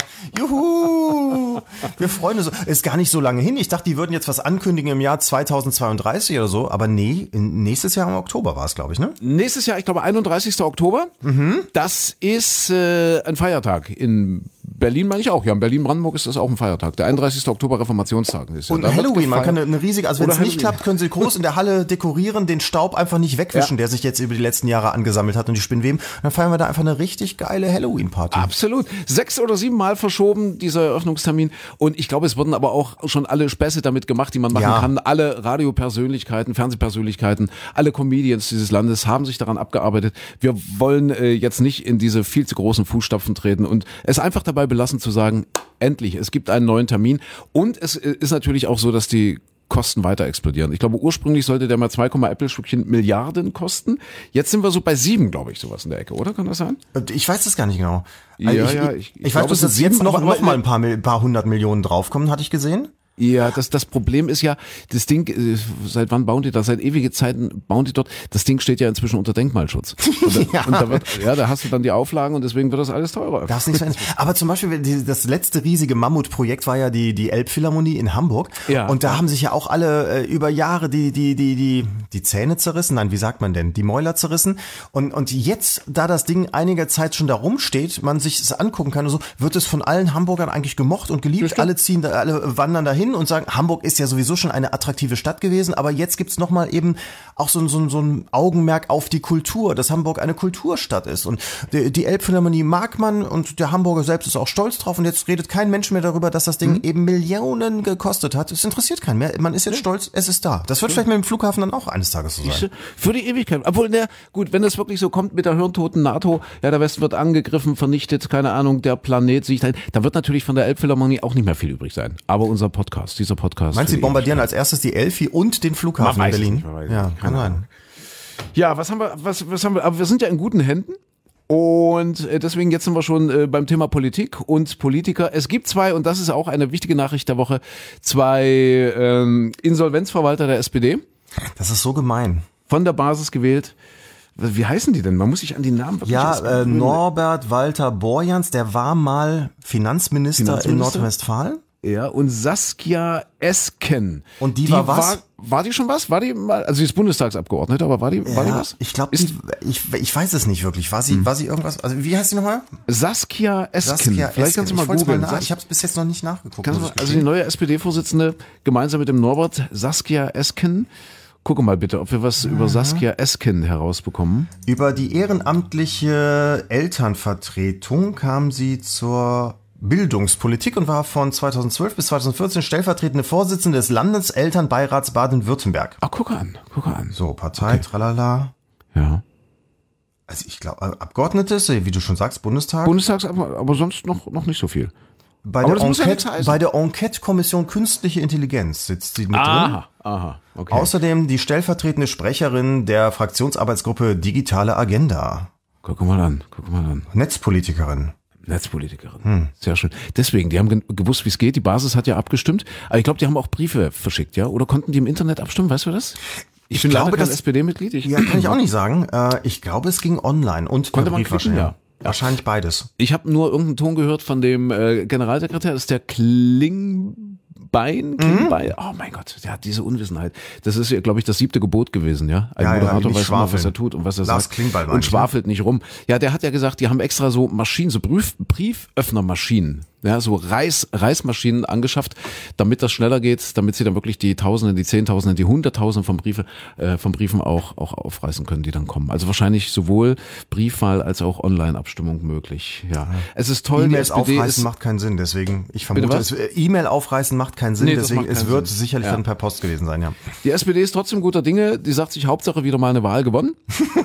Juhu! Wir freuen uns. Ist gar nicht so lange hin. Ich dachte, die würden jetzt was ankündigen im Jahr zweitausendzweiunddreißig oder so, aber nee, in, nächstes Jahr im Oktober war es, glaube ich, ne? Nächstes Jahr, ich glaube, einunddreißigster Oktober. Das ist äh, ein Feiertag. In Berlin meine ich auch. Ja, in Berlin-Brandenburg ist das auch ein Feiertag. Der einunddreißigster Oktober, Reformationstag. Ist ja, Und da wird Halloween, man gefeiert. kann eine riesige, also wenn Oder es nicht Halloween. klappt, können sie groß in der Halle dekorieren, den Staub einfach nicht wegwischen, Ja. der sich jetzt über die letzten Jahre angesammelt hat und die Spinnweben. Dann feiern wir da einfach eine richtig geile Halloween-Party. Absolut. Sechs oder sieben Mal verschoben, dieser Eröffnungstermin. Und ich glaube, es wurden aber auch schon alle Späße damit gemacht, die man machen Ja. kann. Alle Radiopersönlichkeiten, Fernsehpersönlichkeiten, alle Comedians dieses Landes haben sich daran abgearbeitet. Wir wollen äh, jetzt nicht in diese viel zu großen Fußstapfen treten und es einfach dabei belassen zu sagen, endlich, es gibt einen neuen Termin. Und es äh, ist natürlich auch so, dass die Kosten weiter explodieren. Ich glaube, ursprünglich sollte der mal zwei Äppelstückchen Milliarden kosten. Jetzt sind wir so bei sieben, glaube ich, sowas in der Ecke, oder? Kann das sein? Ich weiß das gar nicht genau. Ja, ich, ja, ich, ich- ich, ich weiß, glaube, dass es das sind jetzt sieben, noch, aber- noch aber- mal ein paar, Mil- paar hundert Millionen draufkommen, hatte ich gesehen. Ja, das, das Problem ist ja, das Ding, äh, seit wann bauen die da? Seit ewige Zeiten bauen die dort. Das Ding steht ja inzwischen unter Denkmalschutz. Und da, Ja. und da wird, ja, da hast du dann die Auflagen, und deswegen wird das alles teurer. Darf's nicht sein. Aber zum Beispiel, die- das letzte riesige Mammutprojekt war ja die, die Elbphilharmonie in Hamburg. Ja. Und da haben sich ja auch alle äh, über Jahre die, die, die, die, die Zähne zerrissen. Nein, wie sagt man denn? Die Mäuler zerrissen. Und, und jetzt, da das Ding einiger Zeit schon da rumsteht, man sich es angucken kann und so, wird es von allen Hamburgern eigentlich gemocht und geliebt. Alle ziehen da, alle wandern dahin und sagen, Hamburg ist ja sowieso schon eine attraktive Stadt gewesen, aber jetzt gibt's noch mal eben auch so, ein- so, ein- so ein Augenmerk auf die Kultur, dass Hamburg eine Kulturstadt ist. Und die, die Elbphilharmonie mag man, und der Hamburger selbst ist auch stolz drauf, und jetzt redet kein Mensch mehr darüber, dass das Ding eben Millionen gekostet hat. Es interessiert keinen mehr. Man ist jetzt stolz, es ist da. Das wird vielleicht mit dem Flughafen dann auch ein, eines Tages so sein. Für die Ewigkeit. Obwohl, na gut, wenn es wirklich so kommt mit der hirntoten NATO, ja, der Westen wird angegriffen, vernichtet, keine Ahnung, der Planet sich dahin, da wird natürlich von der Elbphilharmonie auch nicht mehr viel übrig sein. Aber unser Podcast, dieser Podcast. Meinst du, sie bombardieren als erstes die Elfi und den Flughafen in Berlin? Nicht, man ja, nicht. kann sein. Ja, was haben wir, was, was haben wir, aber wir sind ja in guten Händen. Und deswegen jetzt sind wir schon beim Thema Politik und Politiker. Es gibt zwei, und das ist auch eine wichtige Nachricht der Woche, zwei ähm, Insolvenzverwalter der S P D. Das ist so gemein. Von der Basis gewählt. Wie heißen die denn? Man muss sich an die Namen wirklich Ja, äh, Norbert Walter Borjans, der war mal Finanzminister, Finanzminister? in Nordrhein-Westfalen. Ja, und Saskia Esken. Und die war was? War, war die schon was? War die mal, also sie ist Bundestagsabgeordnete, aber war die, war die Ja, was? ich glaube, Ist- ich, ich weiß es nicht wirklich. War sie, Hm. war sie irgendwas? Also wie heißt sie nochmal? Saskia Esken. Saskia Vielleicht Esken. kannst du mal Ich wollte googeln. nach- Sas- Ich habe es bis jetzt noch nicht nachgeguckt. kannst du muss mal, ich also die gestehen. neue S P D-Vorsitzende gemeinsam mit dem Norbert Saskia Esken. Gucke mal bitte, ob wir was über Saskia Esken herausbekommen. Über die ehrenamtliche Elternvertretung kam sie zur Bildungspolitik und war von zweitausendzwölf bis zweitausendvierzehn stellvertretende Vorsitzende des Landeselternbeirats Baden-Württemberg. Ach, gucke an, gucke an. So, Partei, tralala. Ja. Also ich glaube, Abgeordnete ist, wie du schon sagst, Bundestag. Bundestags, aber, aber sonst noch, noch nicht so viel. bei, aber der das muss ja Enquete, nichts heißen. bei der Enquete-Kommission Künstliche Intelligenz sitzt sie mit drin. Aha, aha, okay. Außerdem die stellvertretende Sprecherin der Fraktionsarbeitsgruppe Digitale Agenda. Guck mal an, guck mal an. Netzpolitikerin. Netzpolitikerin. Hm. Sehr schön. Deswegen, die haben ge- gewusst, wie es geht. Die Basis hat ja abgestimmt. Aber ich glaube, die haben auch Briefe verschickt, ja? Oder konnten die im Internet abstimmen? Weißt du das? Ich, Ich bin glaube, leider kein das- S P D-Mitglied. Ich, Ja, kann ich auch nicht sagen. Äh, ich glaube, es ging online und per Konnte man Brief klicken, wahrscheinlich. ja. Wahrscheinlich beides. ich habe nur irgendeinen Ton gehört von dem äh, Generalsekretär. Das ist der Klingbein. Klingbein. Oh mein Gott, der hat diese Unwissenheit. Das ist ja, glaube ich, das siebte Gebot gewesen, ja? Ein Ja, ja, Moderator nicht weiß immer, was schwafeln. er tut und was er Lars sagt. Klingbeil meine und ich, schwafelt nicht rum. Ja, der hat ja gesagt, die haben extra so Maschinen, so Brief, Brieföffnermaschinen. Ja, so Reiß, Reißmaschinen angeschafft, damit das schneller geht, damit sie dann wirklich die Tausende, die Zehntausende, die Hunderttausende von Briefe, äh, von Briefen auch, auch aufreißen können, die dann kommen. Also wahrscheinlich sowohl Briefwahl als auch Online-Abstimmung möglich. Ja, es ist toll. E-Mails die S P D aufreißen ist, macht keinen Sinn, deswegen, ich vermute, Bitte was? es- äh, E-Mail aufreißen macht keinen Sinn, Nee, das deswegen, macht es keinen wird Sinn. sicherlich Ja. dann per Post gewesen sein, ja. Die S P D ist trotzdem guter Dinge. Die sagt sich Hauptsache wieder mal eine Wahl gewonnen.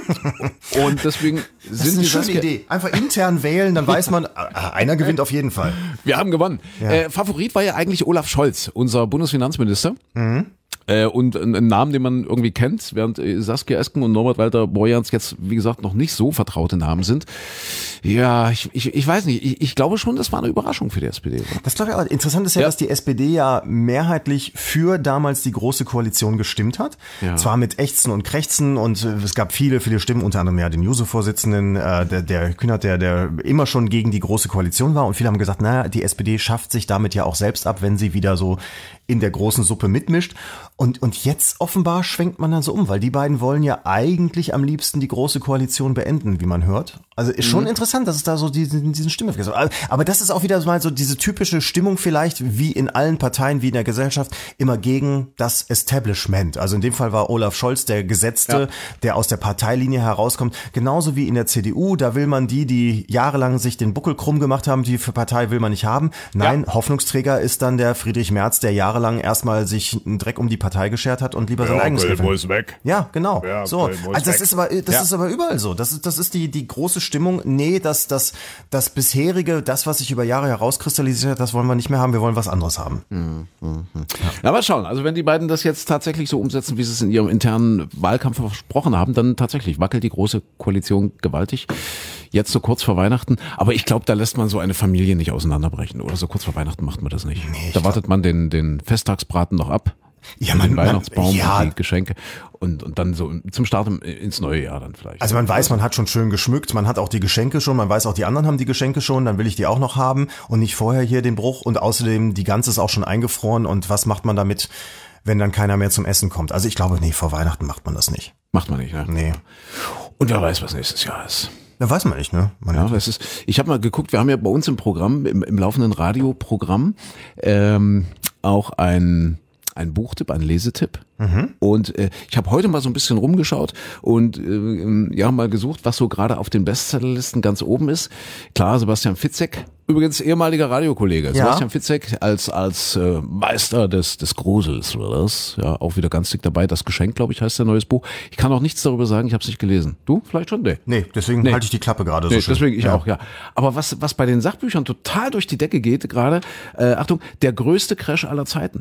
Und deswegen Das ist sind eine die schöne Saskia, Idee. Einfach intern wählen, dann weiß man, äh, einer gewinnt auf jeden Fall. wir haben gewonnen. Ja. Äh, Favorit war ja eigentlich Olaf Scholz, unser Bundesfinanzminister. Äh, und ein, ein Namen, den man irgendwie kennt, während äh, Saskia Esken und Norbert Walter Borjans jetzt, wie gesagt, noch nicht so vertraute Namen sind. Ja, ich, ich, ich weiß nicht. Ich, ich glaube schon, das war eine Überraschung für die S P D. Das glaube ich auch. Interessant ist ja, Ja. dass die S P D ja mehrheitlich für damals die Große Koalition gestimmt hat. Ja. Zwar mit Ächzen und Krächzen und äh, es gab viele, viele Stimmen, unter anderem ja den Juso-Vorsitzenden, äh, der, der Kühnert, der, der immer schon gegen die Große Koalition war und viele haben gesagt, naja, die S P D schafft sich damit ja auch selbst ab, wenn sie wieder so in der großen Suppe mitmischt. Und, und jetzt offenbar schwenkt man dann so um, weil die beiden wollen ja eigentlich am liebsten die Große Koalition beenden, wie man hört. Also ist schon interessant, dass es da so diesen, diesen Stimme gibt. Aber, aber das ist auch wieder mal so diese typische Stimmung vielleicht, wie in allen Parteien, wie in der Gesellschaft, immer gegen das Establishment. Also in dem Fall war Olaf Scholz der Gesetzte, Ja. der aus der Parteilinie herauskommt. Genauso wie in der C D U, da will man die, die jahrelang sich den Buckel krumm gemacht haben, die für Partei will man nicht haben. Nein, Ja. Hoffnungsträger ist dann der Friedrich Merz, der jahrelang erstmal sich einen Dreck um die Partei geschert hat und lieber sein eigenes Leben. muss weg. Ja, genau. Ja, so. Köln muss Also das weg. ist aber das Ja. ist aber überall so. Das ist das ist die die große Stimmung. Nee, das das das bisherige, das was sich über Jahre herauskristallisiert hat, das wollen wir nicht mehr haben. Wir wollen was anderes haben. Ja, mal schauen. Also wenn die beiden das jetzt tatsächlich so umsetzen, wie sie es in ihrem internen Wahlkampf versprochen haben, dann tatsächlich wackelt die Große Koalition gewaltig. Jetzt so kurz vor Weihnachten. Aber ich glaube, da lässt man so eine Familie nicht auseinanderbrechen. Oder so kurz vor Weihnachten macht man das nicht. ich da wartet man den, den Festtagsbraten noch ab. Ja, und man- den man- Weihnachtsbaum ja. und die Geschenke. Und, und dann so zum Start im- ins neue Jahr dann vielleicht. Also man weiß, man hat schon schön geschmückt, man hat auch die Geschenke schon, man weiß auch, die anderen haben die Geschenke schon, dann will ich die auch noch haben und nicht vorher hier den Bruch und außerdem die ganze ist auch schon eingefroren und was macht man damit, wenn dann keiner mehr zum Essen kommt? Also ich glaube, nee, vor Weihnachten macht man das nicht. Macht man nicht, ne? Nee. Und wer weiß, was nächstes Jahr ist. Da weiß man nicht, ne? Man Ja, das ist, ich habe mal geguckt, wir haben ja bei uns im Programm, im, im laufenden Radioprogramm, ähm, auch ein ein Buchtipp, ein Lesetipp. Mhm. Und äh, ich habe heute mal so ein bisschen rumgeschaut und äh, ja mal gesucht, was so gerade auf den Bestsellerlisten ganz oben ist. Klar, Sebastian Fitzek, übrigens ehemaliger Radiokollege. Ja. Sebastian Fitzek als als äh, Meister des des Grusels, oder das? Ja, auch wieder ganz dick dabei. Das Geschenk, glaube ich, heißt der neues Buch. Ich kann auch nichts darüber sagen, ich habe es nicht gelesen. Du? Vielleicht schon? Nee. Nee, deswegen nee. halte ich die Klappe gerade so nee, schön. Deswegen ich ja. auch, ja. Aber was was bei den Sachbüchern total durch die Decke geht gerade, äh, Achtung, der größte Crash aller Zeiten.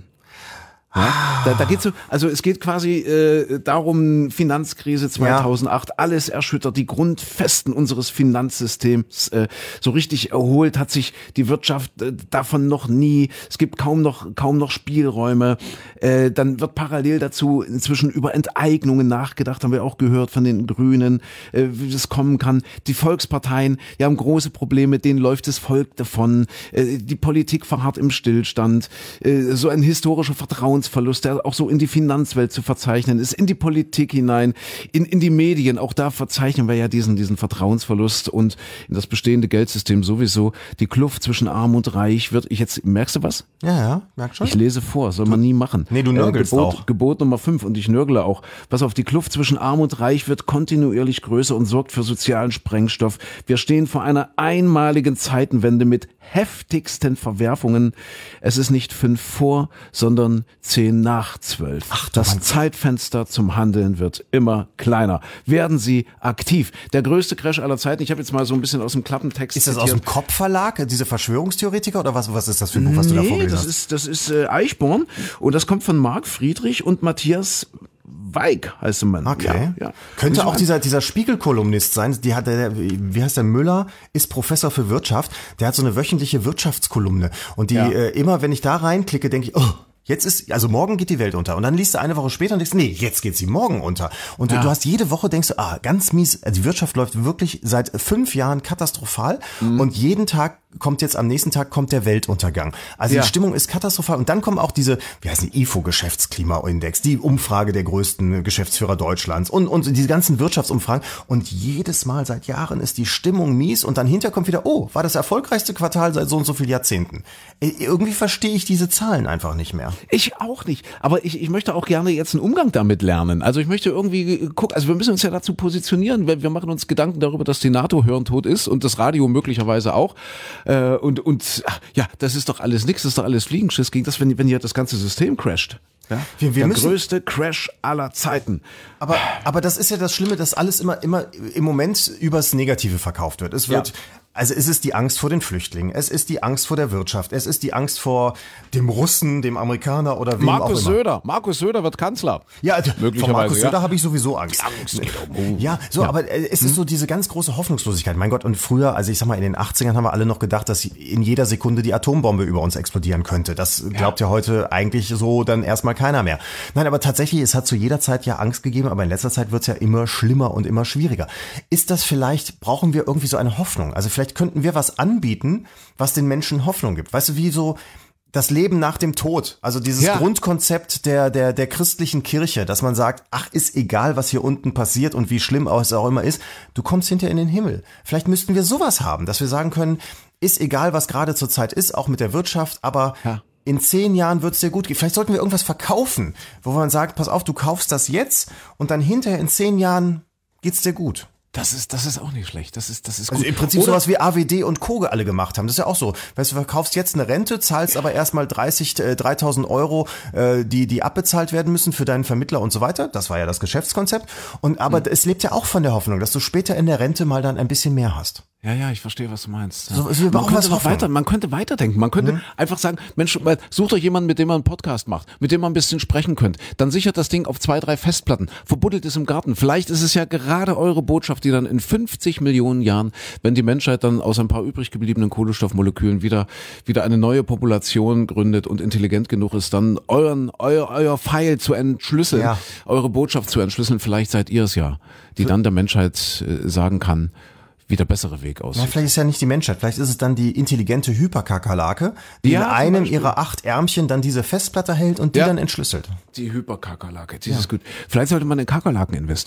Ja, da, da geht's so, also es geht quasi äh, darum, Finanzkrise zweitausendacht, ja. alles erschüttert, die Grundfesten unseres Finanzsystems äh, so richtig erholt hat sich die Wirtschaft äh, davon noch nie. Es gibt kaum noch kaum noch Spielräume. Äh, dann wird parallel dazu inzwischen über Enteignungen nachgedacht, haben wir auch gehört von den Grünen, äh, wie das kommen kann. Die Volksparteien, die haben große Probleme, denen läuft das Volk davon. Äh, die Politik verharrt im Stillstand. Äh, so ein historischer Vertrauensverlust, der auch so in die Finanzwelt zu verzeichnen ist, in die Politik hinein, in, in die Medien. Auch da verzeichnen wir ja diesen, diesen Vertrauensverlust und in das bestehende Geldsystem sowieso. Die Kluft zwischen Arm und Reich wird, ich jetzt, merkst du was? Ja, ja, merk schon. Ich lese vor, soll man nie machen. Nee, du nörgelst äh, Gebot, auch. Gebot Nummer fünf und ich nörgle auch. Pass auf, die Kluft zwischen Arm und Reich wird kontinuierlich größer und sorgt für sozialen Sprengstoff. Wir stehen vor einer einmaligen Zeitenwende mit heftigsten Verwerfungen. Es ist nicht fünf vor, sondern zehn nach zwölf. Ach, das Mann. Zeitfenster zum Handeln wird immer kleiner. Werden Sie aktiv. Der größte Crash aller Zeiten. Ich habe jetzt mal so ein bisschen aus dem Klappentext Ist das zitiert. aus dem Kopfverlag, diese Verschwörungstheoretiker, oder was, was ist das für ein Buch, was nee, du da vorgelesen das hast? Ist, das ist äh, Eichborn und das kommt von Marc Friedrich und Matthias Weig heißt der Mann. Okay. Ja, ja. Könnte auch dieser, dieser Spiegel-Kolumnist sein. Die hat der, wie heißt der, Müller, ist Professor für Wirtschaft. Der hat so eine wöchentliche Wirtschaftskolumne. Und die, ja. äh, immer wenn ich da reinklicke, denke ich, oh, jetzt ist, also morgen geht die Welt unter. Und dann liest du eine Woche später und denkst, nee, jetzt geht sie morgen unter. Und ja. du, du hast jede Woche denkst du, ah, ganz mies, die Wirtschaft läuft wirklich seit fünf Jahren katastrophal. Mhm. Und jeden Tag kommt jetzt, am nächsten Tag kommt der Weltuntergang. Also ja. die Stimmung ist katastrophal. Und dann kommen auch diese, wie heißt die, I F O-Geschäftsklimaindex, die Umfrage der größten Geschäftsführer Deutschlands und, und diese ganzen Wirtschaftsumfragen. Und jedes Mal seit Jahren ist die Stimmung mies und dann hinterher kommt wieder, oh, war das erfolgreichste Quartal seit so und so vielen Jahrzehnten. Irgendwie verstehe ich diese Zahlen einfach nicht mehr. Ich auch nicht. Aber ich, ich möchte auch gerne jetzt einen Umgang damit lernen. Also ich möchte irgendwie gucken, also wir müssen uns ja dazu positionieren. Wir, wir machen uns Gedanken darüber, dass die NATO hirntot ist und das Radio möglicherweise auch. Äh, und, und ach, ja, das ist doch alles nix, das ist doch alles Fliegenschiss gegen das, wenn, wenn hier das ganze System crasht. Ja? Wir, wir Der müssen, größte Crash aller Zeiten. Aber, aber das ist ja das Schlimme, dass alles immer, immer im Moment übers Negative verkauft wird. Es wird, ja. Also es ist die Angst vor den Flüchtlingen, es ist die Angst vor der Wirtschaft, es ist die Angst vor dem Russen, dem Amerikaner oder wem Markus auch immer. Söder, Markus Söder wird Kanzler. Ja, möglicherweise. Von Markus ja. Söder habe ich sowieso Angst. Die Angst geht um. Oh. Ja, so, ja. aber es ist so diese ganz große Hoffnungslosigkeit. Mein Gott, und früher, also ich sag mal, in den achtzigern haben wir alle noch gedacht, dass in jeder Sekunde die Atombombe über uns explodieren könnte. Das glaubt ja, ja heute eigentlich so dann erstmal keiner mehr. Nein, aber tatsächlich, es hat zu jeder Zeit ja Angst gegeben, aber in letzter Zeit wird es ja immer schlimmer und immer schwieriger. Ist das vielleicht, brauchen wir irgendwie so eine Hoffnung? Also vielleicht könnten wir was anbieten, was den Menschen Hoffnung gibt. Weißt du, wie so das Leben nach dem Tod, also dieses ja. Grundkonzept der, der, der christlichen Kirche, dass man sagt, ach, ist egal, was hier unten passiert und wie schlimm es auch immer ist, du kommst hinterher in den Himmel. Vielleicht müssten wir sowas haben, dass wir sagen können, ist egal, was gerade zur Zeit ist, auch mit der Wirtschaft, aber ja. in zehn Jahren wird es dir gut gehen. Vielleicht sollten wir irgendwas verkaufen, wo man sagt, pass auf, du kaufst das jetzt und dann hinterher in zehn Jahren geht's dir gut. Das ist, das ist auch nicht schlecht. Das ist, das ist gut. Also im Prinzip Oder sowas wie A W D und Koge alle gemacht haben. Das ist ja auch so. Weißt du, du verkaufst jetzt eine Rente, zahlst aber erstmal dreißig, äh, dreitausend Euro, äh, die, die abbezahlt werden müssen für deinen Vermittler und so weiter. Das war ja das Geschäftskonzept. Und, aber mhm. es lebt ja auch von der Hoffnung, dass du später in der Rente mal dann ein bisschen mehr hast. Ja, ja, ich verstehe, was du meinst. Ja. So, also man, könnte noch weiter, man könnte weiterdenken. Man könnte mhm. einfach sagen, Mensch, sucht euch jemanden, mit dem man einen Podcast macht, mit dem man ein bisschen sprechen könnt. Dann sichert das Ding auf zwei, drei Festplatten, verbuddelt es im Garten. Vielleicht ist es ja gerade eure Botschaft, die dann in fünfzig Millionen Jahren, wenn die Menschheit dann aus ein paar übrig gebliebenen Kohlenstoffmolekülen wieder, wieder eine neue Population gründet und intelligent genug ist, dann euren, euer, euer Pfeil zu entschlüsseln, ja. eure Botschaft zu entschlüsseln. Vielleicht seid ihr es ja, die dann der Menschheit äh, sagen kann, wie der bessere Weg aussieht. Ja, vielleicht ist ja nicht die Menschheit, vielleicht ist es dann die intelligente Hyperkakerlake, die ja, in einem ihrer acht Ärmchen dann diese Festplatte hält und die ja. dann entschlüsselt. Die Hyperkakerlake, dieses ja. gut. Vielleicht sollte man in Kakerlaken investieren.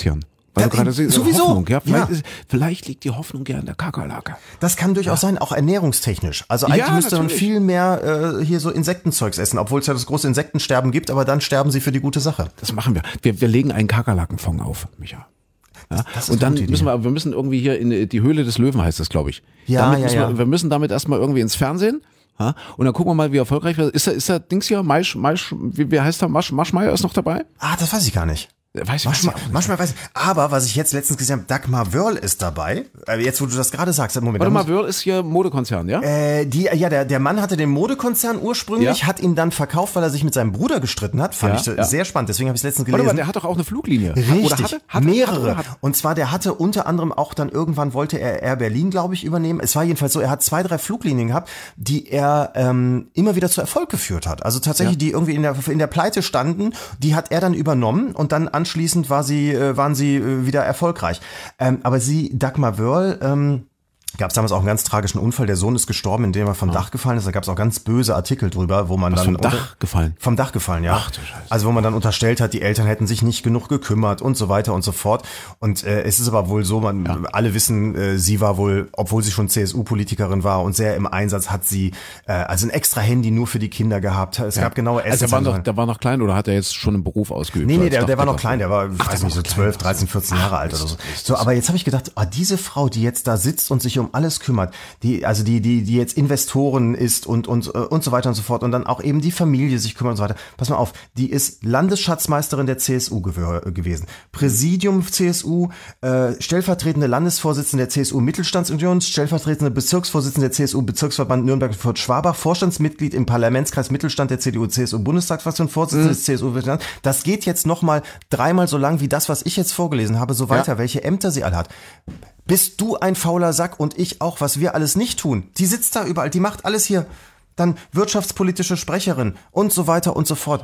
Weil Ja, du gerade siehst, sowieso. Hoffnung, ja, vielleicht, Ja. Ist, vielleicht liegt die Hoffnung ja in der Kakerlake. Das kann durchaus sein, auch ernährungstechnisch. Also eigentlich Ja, müsste man natürlich. viel mehr äh, hier so Insektenzeugs essen, obwohl es ja das große Insektensterben gibt, aber dann sterben sie für die gute Sache. Das machen wir. Wir, wir legen einen Kakerlakenfond auf, Micha. Ja? Das ist Und dann eine gute müssen Idee. wir, wir müssen irgendwie hier in die Höhle des Löwen, heißt das, glaube ich. Ja, damit ja, müssen ja. Wir, wir müssen damit erstmal irgendwie ins Fernsehen. Ja? Und dann gucken wir mal, wie erfolgreich wir sind. Ist da, ist da Dings hier, Maisch, Maisch, wie, wie heißt der? Masch, Maschmeyer ist noch dabei? Ah, das weiß ich gar nicht. Weiß ich Manchmal, weiß ich auch nicht. manchmal weiß ich. Aber was ich jetzt letztens gesehen habe, Dagmar Wörl ist dabei. Äh, Jetzt, wo du das gerade sagst, Moment. Warte da mal, muss- Wörl ist hier Modekonzern, ja? Äh, die, ja, der, der Mann hatte den Modekonzern ursprünglich, Ja. hat ihn dann verkauft, weil er sich mit seinem Bruder gestritten hat. Fand Ja, ich so ja. sehr spannend, deswegen habe ich es letztens Warte gelesen. mal, der hat doch auch eine Fluglinie. Richtig, Oder hatte? hatte mehrere. Hatte, oder hatte? Und zwar, der hatte unter anderem auch dann irgendwann wollte er Air Berlin, glaube ich, übernehmen. Es war jedenfalls so, er hat zwei, drei Fluglinien gehabt, die er ähm, immer wieder zu Erfolg geführt hat. Also tatsächlich, Ja. die irgendwie in der, in der Pleite standen, die hat er dann übernommen und dann anschließend war sie, äh, waren sie äh, wieder erfolgreich. Ähm, aber sie, Dagmar Wörl, ähm, gab es damals auch einen ganz tragischen Unfall. Der Sohn ist gestorben, indem er vom Dach gefallen ist. Da gab es auch ganz böse Artikel drüber, wo man Was, dann vom Dach unter- gefallen? Vom Dach gefallen, ja. Ach du Scheiße. Also wo man dann unterstellt hat, die Eltern hätten sich nicht genug gekümmert und so weiter und so fort. Und äh, es ist aber wohl so, man alle wissen, äh, sie war wohl, obwohl sie schon C S U-Politikerin war und sehr im Einsatz, hat sie äh, also ein extra Handy nur für die Kinder gehabt. Es gab genaue Also der war, noch, Essensanweisungen. der war noch klein oder hat er jetzt schon einen Beruf ausgeübt? Nee, nee, als der, der war noch Dachdecker? klein, der war, ich weiß nicht, so zwölf, dreizehn, vierzehn Jahre alt oder so. So, aber jetzt habe ich gedacht, ah, diese Frau, die jetzt da sitzt und sich um alles kümmert, die, also die, die, die jetzt Investoren ist und, und, äh, und so weiter und so fort und dann auch eben die Familie sich kümmert und so weiter. Pass mal auf, die ist Landesschatzmeisterin der C S U gew gewesen. Präsidium C S U, äh, stellvertretende Landesvorsitzende der C S U Mittelstandsunion, stellvertretende Bezirksvorsitzende der C S U Bezirksverband Nürnberg-Fürth-Schwabach, Vorstandsmitglied im Parlamentskreis Mittelstand der C D U C S U Bundestagsfraktion, Vorsitzende des C S U. Das geht jetzt nochmal dreimal so lang wie das, was ich jetzt vorgelesen habe, so weiter, Ja. welche Ämter sie alle hat. Bist du ein fauler Sack und ich auch, was wir alles nicht tun? Die sitzt da überall, die macht alles hier. Dann wirtschaftspolitische Sprecherin und so weiter und so fort.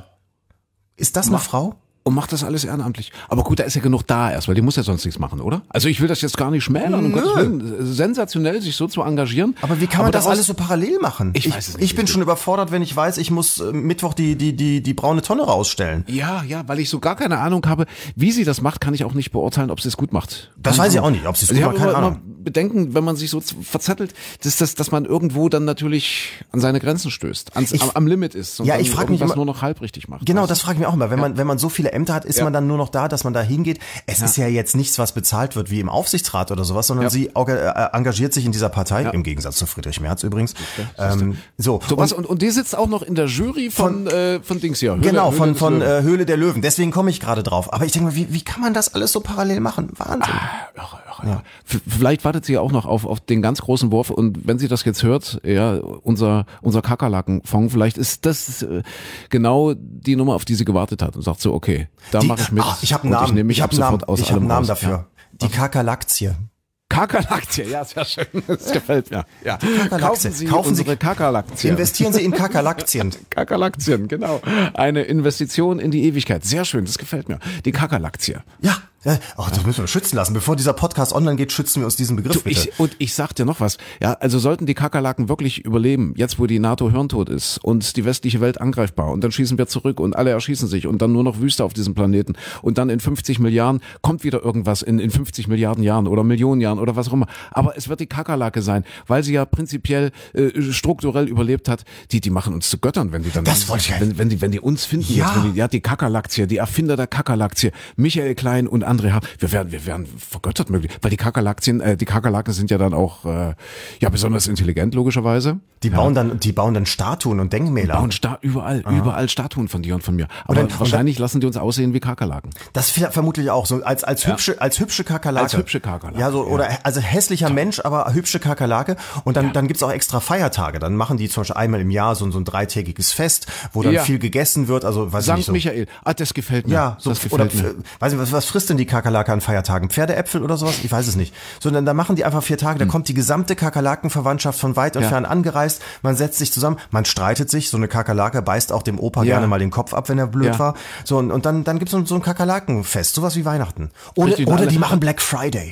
Ist das eine Frau? Und macht das alles ehrenamtlich. Aber gut, da ist ja genug da erst, weil die muss ja sonst nichts machen, oder? Also ich will das jetzt gar nicht schmälern, um Nö. Gottes Willen. Sensationell, sich so zu engagieren. Aber wie kann man das daraus- alles so parallel machen? Ich weiß es nicht, Ich bin wie schon überfordert, wenn ich weiß, ich muss äh, Mittwoch die, die, die, die braune Tonne rausstellen. Ja, ja, weil ich so gar keine Ahnung habe, wie sie das macht, kann ich auch nicht beurteilen, ob sie es gut macht. Das Keine weiß ich Ahnung. auch nicht, ob sie es Also gut ich macht, habe keine immer, Ahnung. immer Bedenken, wenn man sich so z- verzettelt, dass, das, dass man irgendwo dann natürlich an seine Grenzen stößt, ans, Ich- am, am Limit ist und Ja, dann ich frag mich irgendwas immer- nur noch halb richtig macht. Genau, weißt das frage ich mich auch immer. Wenn man, wenn man so viele Ämter hat, ist Ja. man dann nur noch da, dass man da hingeht. Es ist ja jetzt nichts, was bezahlt wird wie im Aufsichtsrat oder sowas, sondern Ja. sie orga- äh, engagiert sich in dieser Partei, Ja. im Gegensatz zu Friedrich Merz übrigens. Ähm, so, So, und, was, und, und die sitzt auch noch in der Jury von, von, äh, von Dings hier. Höhle- genau, Höhle von, des von Löwen. äh, Höhle der Löwen. Deswegen komme ich gerade drauf. Aber ich denke mal, wie, wie kann man das alles so parallel machen? Wahnsinn. Irre, irre, irre. V- Vielleicht wartet sie ja auch noch auf, auf den ganz großen Wurf und wenn sie das jetzt hört, ja, unser, unser Kakerlakenfonds, vielleicht ist das äh, genau die Nummer, auf die sie gewartet hat und sagt so, okay, da Die- mache ich mit. Ah, ich habe einen und Namen. Ich nehme mich ich ab habe einen Namen, sofort aus ich hab allem einen Namen raus. dafür. Ja. Die Kakerlaktie. Kakerlaktie, ja, sehr schön. Das gefällt mir. Ja. Kakerlaktie. Kaufen Sie Kaufen Sie- unsere Kakerlaktien. Investieren Sie in Kakerlaktien. Kakerlaktien, genau. Eine Investition in die Ewigkeit. Sehr schön, das gefällt mir. Die Kakerlaktie. Ja, äh, oh, das müssen wir schützen lassen. Bevor dieser Podcast online geht, schützen wir uns diesen Begriff bitte. Ich, und ich sag dir noch was, ja, also sollten die Kakerlaken wirklich überleben, jetzt wo die NATO hirntot ist und die westliche Welt angreifbar und dann schießen wir zurück und alle erschießen sich und dann nur noch Wüste auf diesem Planeten und dann in fünfzig Milliarden kommt wieder irgendwas in, in fünfzig Milliarden Jahren oder Millionen Jahren oder was auch immer. Aber es wird die Kakerlake sein, weil sie ja prinzipiell äh, strukturell überlebt hat. Die, die machen uns zu Göttern, wenn die dann, Das wollte ich ja- wenn, wenn die, wenn die uns finden, Ja. jetzt, wenn die, ja, die Kakerlaktie, die Erfinder der Kakerlaktie, Michael Klein und André H. Wir werden, wir werden vergöttert möglich, weil die Kakerlaktien, äh, die Kakerlaken sind ja dann auch, äh, ja, besonders intelligent, logischerweise. Die bauen dann, die bauen dann Statuen und Denkmäler. Bauen Sta überall, überall Statuen von dir und von mir. Aber dann- und wahrscheinlich lassen die uns aussehen wie Kakerlaken. Das ver- vermutlich auch so als als hübsche als hübsche Kakerlake. Als hübsche Kakerlake, Ja, so ja. oder also hässlicher Mensch, aber hübsche Kakerlake. Und dann Ja. dann gibt's auch extra Feiertage. Dann machen die zum Beispiel einmal im Jahr so, so ein dreitägiges Fest, wo dann Ja. viel gegessen wird. Also weiß ich Sankt nicht so. Michael, ah, das gefällt mir. Ja, so, das oder gefällt mir. Pf- weiß nicht, was, was frisst denn die Kakerlake an Feiertagen? Pferdeäpfel oder sowas? Ich weiß es nicht. Sondern da machen die einfach vier Tage, da kommt die gesamte Kakerlakenverwandtschaft von weit und Hm. Ja. fern angereist, man setzt sich zusammen, man streitet sich, so eine Kakerlake beißt auch dem Opa Ja. gerne mal den Kopf ab, wenn er blöd Ja. war. So, und, und dann, dann gibt's so, so ein Kakerlakenfest, sowas wie Weihnachten. Oder, Richtig, oder alle- die machen Black Friday.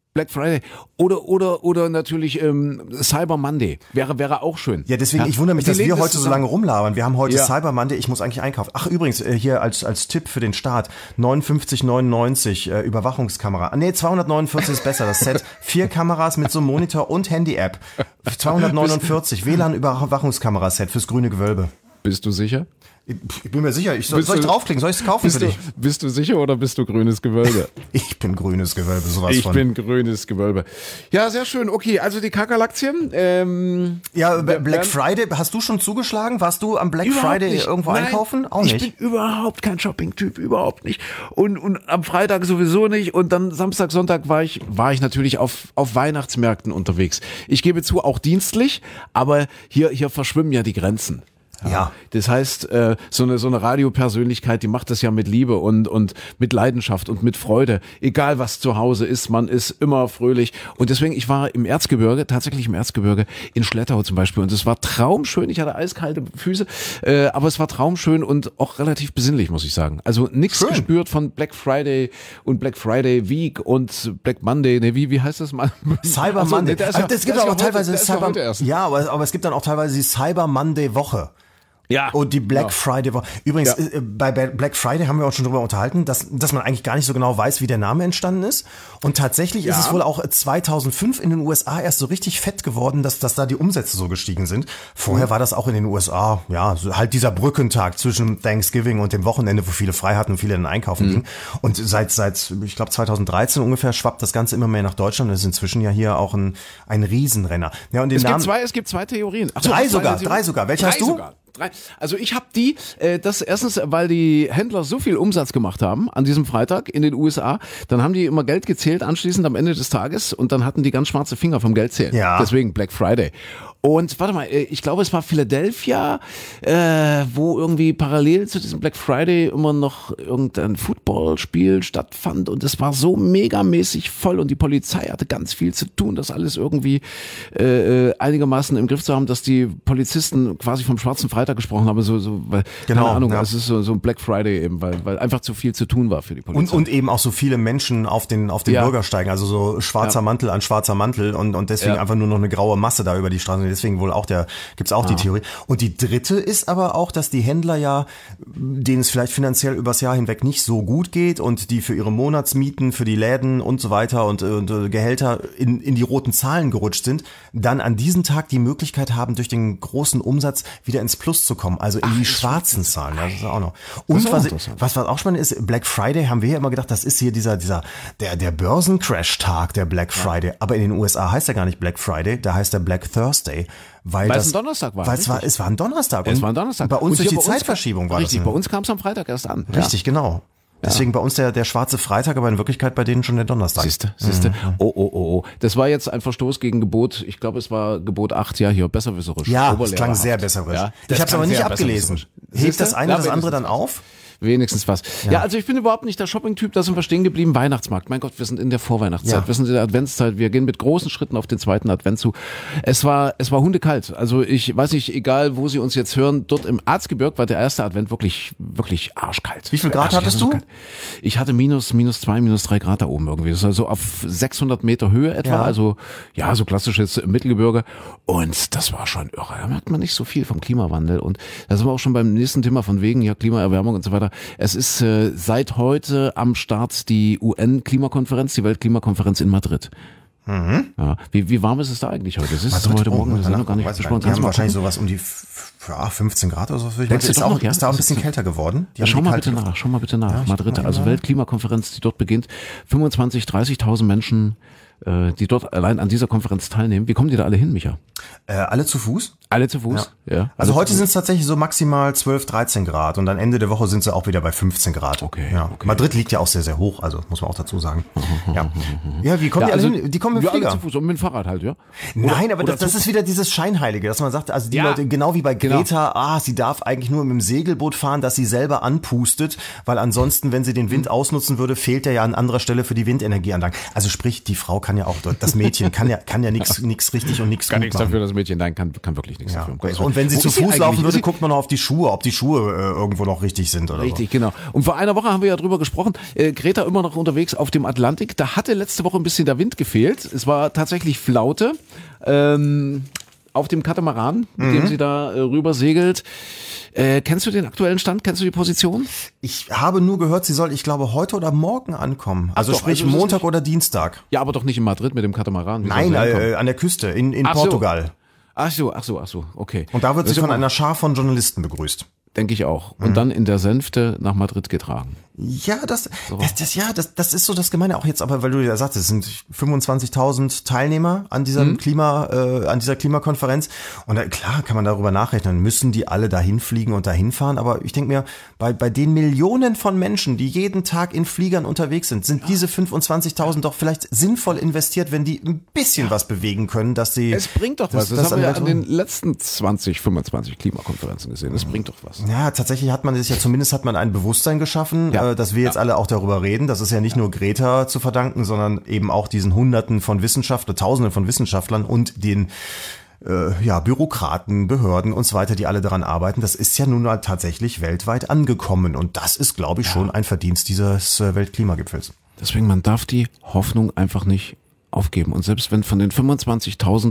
Black Friday oder oder oder natürlich ähm, Cyber Monday wäre wäre auch schön. Ja, deswegen, ja? ich wundere mich, Die dass legen wir das heute so zusammen. lange rumlabern. Wir haben heute Ja. Cyber Monday, ich muss eigentlich einkaufen. Ach, übrigens, äh, hier als als Tipp für den Start, neunundfünfzig neunundneunzig äh, Überwachungskamera. Ah, nee, zweihundertneunundvierzig ist besser, das Set. Vier Kameras mit so einem Monitor und Handy-App. zweihundertneunundvierzig W L A N-Überwachungskameraset fürs grüne Gewölbe. Bist du sicher? Ich bin mir sicher, ich soll, Bist soll ich du- draufklicken, soll ich es kaufen Bist für du, dich? bist du sicher oder bist du grünes Gewölbe? Ich bin grünes Gewölbe, sowas Ich von. bin grünes Gewölbe. Ja, sehr schön. Okay, also die Kakerlaktien. Ähm, Ja, wer- Black wer- Friday, hast du schon zugeschlagen? Warst du am Black Überhaupt Friday nicht. irgendwo Nein, einkaufen? Auch ich nicht. bin überhaupt kein Shopping-Typ, überhaupt nicht. Und, und am Freitag sowieso nicht. Und dann Samstag, Sonntag war ich, war ich natürlich auf, auf Weihnachtsmärkten unterwegs. Ich gebe zu, auch dienstlich, aber hier, hier verschwimmen ja die Grenzen. Ja. Das heißt, äh, so eine so eine Radiopersönlichkeit, die macht das ja mit Liebe und und mit Leidenschaft und mit Freude. Egal was zu Hause ist, man ist immer fröhlich. Und deswegen, ich war im Erzgebirge, tatsächlich im Erzgebirge, in Schlettau zum Beispiel. Und es war traumschön. Ich hatte eiskalte Füße, äh, aber es war traumschön und auch relativ besinnlich, muss ich sagen. Also nichts Schön. gespürt von Black Friday und Black Friday Week und Black Monday. Nee, wie wie heißt das mal? Cyber Ach so, Monday. nee, der ist ja- Also, es der gibt ist ja auch heute- teilweise der ist ja Cyber, heute erst. ja, aber, aber es gibt dann auch teilweise die Cyber Monday Woche. Ja. Und die Black Ja. Friday Woche. Übrigens, Ja. äh, bei Black Friday haben wir uns schon drüber unterhalten, dass, dass man eigentlich gar nicht so genau weiß, wie der Name entstanden ist. Und tatsächlich ist Ja. es wohl auch zweitausendfünf in den U S A erst so richtig fett geworden, dass, dass da die Umsätze so gestiegen sind. Vorher Mhm. war das auch in den U S A, ja, so halt dieser Brückentag zwischen Thanksgiving und dem Wochenende, wo viele frei hatten und viele dann einkaufen Mhm. gingen. Und seit, seit, ich glaube, zweitausenddreizehn ungefähr schwappt das Ganze immer mehr nach Deutschland. Das ist inzwischen ja hier auch ein, ein Riesenrenner. Ja, und den Es gibt Namen, zwei, es gibt zwei Theorien. Ach so, Drei zwei sogar, Theorien. drei sogar. Welche drei hast du? Sogar. Drei. Also ich habe die, äh, das erstens, weil die Händler so viel Umsatz gemacht haben an diesem Freitag in den U S A, dann haben die immer Geld gezählt anschließend am Ende des Tages und dann hatten die ganz schwarze Finger vom Geldzählen. Ja. Deswegen Black Friday. Und warte mal, äh, ich glaube, es war Philadelphia, äh, wo irgendwie parallel zu diesem Black Friday immer noch irgendein Footballspiel stattfand und es war so megamäßig voll und die Polizei hatte ganz viel zu tun, das alles irgendwie äh, äh, einigermaßen im Griff zu haben, dass die Polizisten quasi vom Schwarzen Freitag gesprochen haben, so, so weil, Genau, keine Ahnung, ja. es ist so, so ein Black Friday eben, weil, weil einfach zu viel zu tun war für die Polizei. Und, und eben auch so viele Menschen auf den, auf den Ja. Bürgersteigen, also so schwarzer Ja. Mantel an schwarzer Mantel und, und deswegen Ja. einfach nur noch eine graue Masse da über die Straße. Deswegen wohl auch der, gibt's auch die Theorie. Und die dritte ist aber auch, dass die Händler ja, denen es vielleicht finanziell übers Jahr hinweg nicht so gut geht und die für ihre Monatsmieten, für die Läden und so weiter und, und äh, Gehälter in, in die roten Zahlen gerutscht sind, dann an diesem Tag die Möglichkeit haben, durch den großen Umsatz wieder ins Plus zu kommen, also in die schwarzen Zahlen. Ja, das ist auch noch. Und ist auch was, interessant. was, was auch spannend ist, Black Friday haben wir ja immer gedacht, das ist hier dieser, dieser, der, der Börsencrash-Tag, der Black Friday. Aber in den U S A heißt er gar nicht Black Friday, da heißt er Black Thursday. Weil, Weil das, es ein Donnerstag war, Weil es war, richtig. es war ein Donnerstag. Es Und war ein Donnerstag. Bei uns Und durch hier die bei uns- Zeitverschiebung war Richtig, das. bei ne? uns kam es am Freitag erst an. Richtig, genau. Deswegen bei uns der, der schwarze Freitag, aber in Wirklichkeit bei denen schon der Donnerstag. Siehste, siehste. Oh, oh, oh, oh. Das war jetzt ein Verstoß gegen Gebot, ich glaube, es war Gebot acht, ja, hier, besserwisserisch. Ja, das Oberlehrerhaft. klang sehr besserwerisch. Ja, ich das habe es klang aber nicht sehr abgelesen. besserwisserisch. Hebt Siehste? das eine Ja, das andere wenigstens dann was. auf? Wenigstens was. Ja. also ich bin überhaupt nicht der Shopping-Typ, da sind wir stehen geblieben. Weihnachtsmarkt, mein Gott, wir sind in der Vorweihnachtszeit, Ja. wir sind in der Adventszeit, wir gehen mit großen Schritten auf den zweiten Advent zu. Es war, es war hundekalt. Also ich weiß nicht, egal wo Sie uns jetzt hören, dort im Erzgebirge war der erste Advent wirklich, wirklich arschkalt. Wie viel Grad Arschkalt, hattest so du? kalt. Ich hatte minus, minus zwei, minus drei Grad da oben irgendwie. Das ist also auf sechshundert Meter Höhe etwa, Ja. also ja, so klassisches Mittelgebirge. Und das war schon irre. Da merkt man nicht so viel vom Klimawandel. Und da sind wir auch schon beim nächsten Thema von wegen ja Klimaerwärmung und so weiter. Es ist äh, seit heute am Start die U N-Klimakonferenz, die Weltklimakonferenz in Madrid. Mhm. Ja. Wie, wie warm ist es da eigentlich heute? Es ist Madrid, heute oh, Morgen, wir sind danach- noch gar nicht weiß ich besprochen. Die Kannst haben du mal wahrscheinlich gucken? sowas um die f- ja, fünfzehn Grad oder so. Ich Denkst du ist doch auch, noch, ja? ist da auch ein Das bisschen ist- kälter geworden. Die Ja, haben schau die mal kalte bitte Luft. nach, schau mal bitte nach. Ja, ich Madrid, guck mal also eben. Weltklimakonferenz, die dort beginnt. fünfundzwanzig, dreißigtausend Menschen, äh, die dort allein an dieser Konferenz teilnehmen. Wie kommen die da alle hin, Micha? Äh, alle zu Fuß? Alle zu Fuß? Ja. Also alle heute zu sind es tatsächlich so maximal zwölf, dreizehn Grad und dann Ende der Woche sind sie auch wieder bei fünfzehn Grad. Okay, Ja. okay. Madrid liegt ja auch sehr, sehr hoch, also muss man auch dazu sagen. Ja, ja wie kommen Ja, die alle also, hin? Die kommen mit wir dem alle Flieger. zu Fuß und mit dem Fahrrad halt, ja? Nein, aber oder das, das Zug. ist wieder dieses Scheinheilige, dass man sagt, also die Ja, Leute, genau wie bei genau. Genau. Greta, ah, sie darf eigentlich nur mit dem Segelboot fahren, das sie selber anpustet, weil ansonsten, wenn sie den Wind ausnutzen würde, fehlt er ja an anderer Stelle für die Windenergieanlagen. Also sprich, die Frau kann ja auch, das Mädchen kann ja kann ja nichts nichts richtig und nichts Kann gut nichts machen. dafür, das Mädchen, nein, kann, kann wirklich nichts Ja. dafür. Um Gottes Willen. Und wenn sie Wo zu ist sie Fuß eigentlich? laufen Ist würde, sie- guckt man noch auf die Schuhe, ob die Schuhe äh, irgendwo noch richtig sind oder Richtig, genau. Und vor einer Woche haben wir ja drüber gesprochen, äh, Greta immer noch unterwegs auf dem Atlantik. Da hatte letzte Woche ein bisschen der Wind gefehlt. Es war tatsächlich Flaute ähm, auf dem Katamaran, mit Mhm. dem sie da äh, rüber segelt. Äh, kennst du den aktuellen Stand? Kennst du die Position? so. Ich habe nur gehört, sie soll, ich glaube, heute oder morgen ankommen. Also doch, sprich also das ist Montag nicht- oder Dienstag. Ja, aber doch nicht in Madrid mit dem Katamaran. Wie soll Nein, sie ankommen? äh, an der Küste in, in Ach so. Portugal. Ach so, ach so, ach so, okay. Und da wird Das sie ist von aber- einer Schar von Journalisten begrüßt. Denke ich auch. Und dann in der Sänfte nach Madrid getragen. Ja, das, das, das, ja, das, das ist so das Gemeine auch jetzt, aber weil du ja sagst, es sind fünfundzwanzigtausend Teilnehmer an diesem Mhm. Klima, äh, an dieser Klimakonferenz. Und da, klar kann man darüber nachrechnen, müssen die alle dahin fliegen und dahin fahren. Aber ich denke mir, bei, bei den Millionen von Menschen, die jeden Tag in Fliegern unterwegs sind, sind diese fünfundzwanzigtausend doch vielleicht sinnvoll investiert, wenn die ein bisschen was bewegen können, dass sie. Es bringt doch was. Das, das haben wir an ja der- an den letzten zwanzig, fünfundzwanzig Klimakonferenzen gesehen. Es bringt doch was. Ja, tatsächlich hat man es ja, zumindest hat man ein Bewusstsein geschaffen, Ja. äh, dass wir jetzt alle auch darüber reden. Das ist ja nicht nur Greta zu verdanken, sondern eben auch diesen Hunderten von Wissenschaftlern, Tausenden von Wissenschaftlern und den äh, ja, Bürokraten, Behörden und so weiter, die alle daran arbeiten. Das ist ja nun mal tatsächlich weltweit angekommen. Und das ist, glaube ich, schon ein Verdienst dieses äh, Weltklimagipfels. Deswegen, man darf die Hoffnung einfach nicht aufgeben. Und selbst wenn von den fünfundzwanzigtausend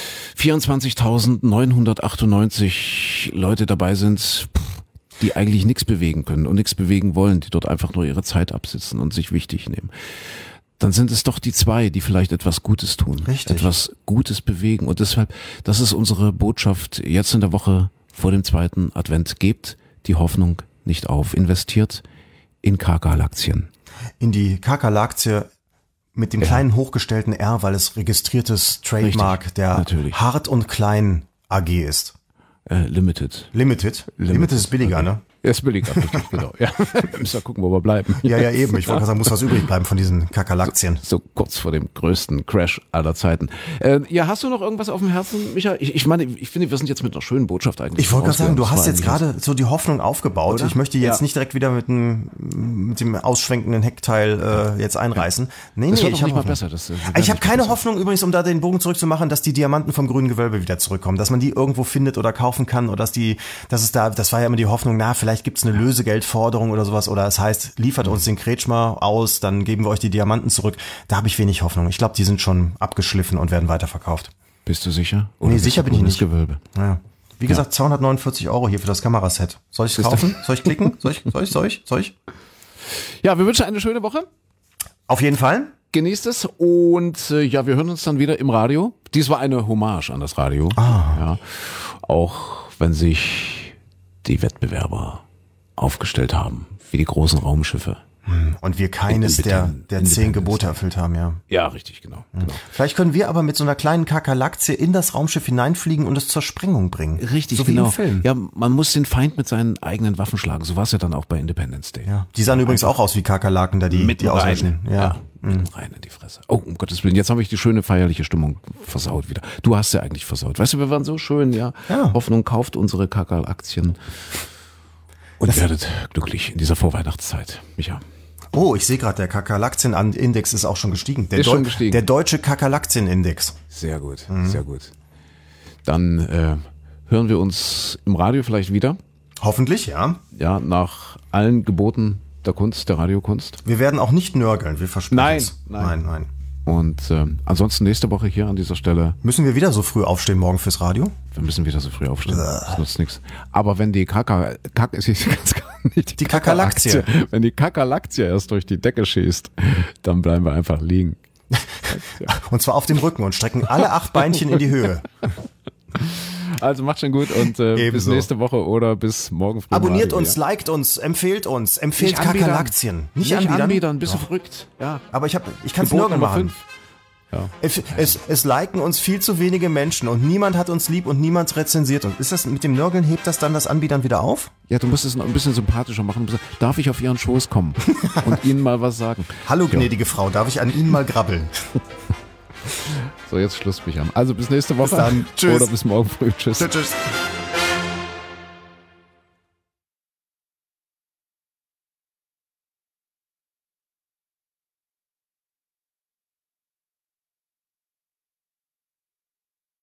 vierundzwanzigtausendneunhundertachtundneunzig Leute dabei sind, pff, die eigentlich nichts bewegen können und nichts bewegen wollen, die dort einfach nur ihre Zeit absitzen und sich wichtig nehmen, dann sind es doch die zwei, die vielleicht etwas Gutes tun, Richtig. etwas Gutes bewegen. Und deshalb, das ist unsere Botschaft jetzt in der Woche vor dem zweiten Advent. Gebt die Hoffnung nicht auf. Investiert in K K-Aktien. In die Kakerlaktie mit dem kleinen hochgestellten R, weil es registriertes Trademark Richtig, der natürlich. Hart und Klein A G ist. Äh, Limited. Limited. Limited, ist billiger, ne? Er ist billiger, richtig, genau. Ja, müssen wir gucken, wo wir bleiben. Ja, ja, eben. Ich wollte gerade sagen, muss was übrig bleiben von diesen Kakerlaktien. So kurz vor dem größten Crash aller Zeiten. Äh, ja, hast du noch irgendwas auf dem Herzen, Micha? Ich, ich meine, ich finde, wir sind jetzt mit einer schönen Botschaft eigentlich. Ich wollte gerade sagen, du rausgegangen. hast Das jetzt war gerade so die Hoffnung aufgebaut. Oder? Ich möchte jetzt Ja. nicht direkt wieder mit dem, mit dem ausschwenkenden Heckteil äh, jetzt einreißen. Nee, Das nee, wird ich doch nicht habe mal besser. Das, äh, wird Ich nicht habe keine besser. Hoffnung übrigens, um da den Bogen zurückzumachen, dass die Diamanten vom grünen Gewölbe wieder zurückkommen, dass man die irgendwo findet oder kaufen kann oder dass die, dass es da, das war ja immer die Hoffnung, na, vielleicht gibt's eine Lösegeldforderung oder sowas oder es heißt, liefert uns den Kretschmer aus, dann geben wir euch die Diamanten zurück. Da habe ich wenig Hoffnung. Ich glaube, die sind schon abgeschliffen und werden weiterverkauft. Bist du sicher? Oder Nee, bist sicher du bin ich grünes nicht. Gewölbe. Ja. Wie gesagt, zweihundertneunundvierzig Euro hier für das Kameraset. Soll ich es kaufen? Soll ich klicken? Soll ich, soll ich, soll ich, soll ich? Ja, wir wünschen eine schöne Woche. Auf jeden Fall. Genießt es und äh, ja, wir hören uns dann wieder im Radio. Dies war eine Hommage an das Radio. Ah. Ja, auch wenn sich die Wettbewerber aufgestellt haben, wie die großen Raumschiffe. Und wir keines In- in- der, in- der in- zehn in- Gebote erfüllt haben, ja. Ja, richtig, genau. genau. Vielleicht können wir aber mit so einer kleinen Kakerlaktie in das Raumschiff hineinfliegen und es zur Sprengung bringen. Richtig, so wie genau. im Film. Ja, man muss den Feind mit seinen eigenen Waffen schlagen. So war es ja dann auch bei Independence Day. Ja. Die sahen übrigens auch aus wie Kakerlaken, da die, Mitten die auslöschen. rein. Ja, mitten rein in die Fresse. Oh, um Gottes Willen, jetzt habe ich die schöne feierliche Stimmung versaut wieder. Du hast ja eigentlich versaut. Weißt du, wir waren so schön, ja. Ja. Hoffnung kauft unsere Kakerl-Aktien und werdet glücklich in dieser Vorweihnachtszeit. Micha. Oh, ich sehe gerade, der Kakerlaktien-Index ist auch schon gestiegen. Der Ist schon gestiegen. Der deutsche Kakerlaktien-Index. Sehr gut, sehr gut. Dann äh, hören wir uns im Radio vielleicht wieder. Hoffentlich, ja. Ja, nach allen Geboten der Kunst, der Radiokunst. Wir werden auch nicht nörgeln, wir versprechen Nein, es. nein. nein, nein. Und ähm, ansonsten nächste Woche hier an dieser Stelle, Müssen wir wieder so früh aufstehen morgen fürs Radio? wir müssen wieder so früh aufstehen, das nutzt nichts. Aber wenn die Kaka, Kak, ist ganz gar nicht Die Kakerlaktie. Kakerlaktie, wenn die Kakerlaktie erst durch die Decke schießt, dann bleiben wir einfach liegen. Und zwar auf dem Rücken und strecken alle acht Beinchen in die Höhe. Also macht schon gut und äh, bis Ebenso. nächste Woche oder bis morgen früh. im Abonniert Radio, uns, ja. liked uns, empfehlt uns, empfehlt Nicht anbiedern. Kakerlaktien. Nicht, Nicht, anbiedern? anbiedern, bist du verrückt. Ja. Aber ich, hab, ich kann es Gebot nirgends Nummer machen. fünf. Ja. Es, es, es liken uns viel zu wenige Menschen und niemand hat uns lieb und niemand rezensiert uns. Ist das mit dem Nörgeln, hebt das dann das Anbiedern wieder auf? Ja, du musst es noch ein bisschen sympathischer machen. Darf ich auf Ihren Schoß kommen und Ihnen mal was sagen? Hallo gnädige Frau, darf ich an Ihnen mal grabbeln? So, jetzt Schluss mich an. Also bis nächste Woche. Bis dann. Tschüss. Oder bis morgen früh. Tschüss. Tschüss.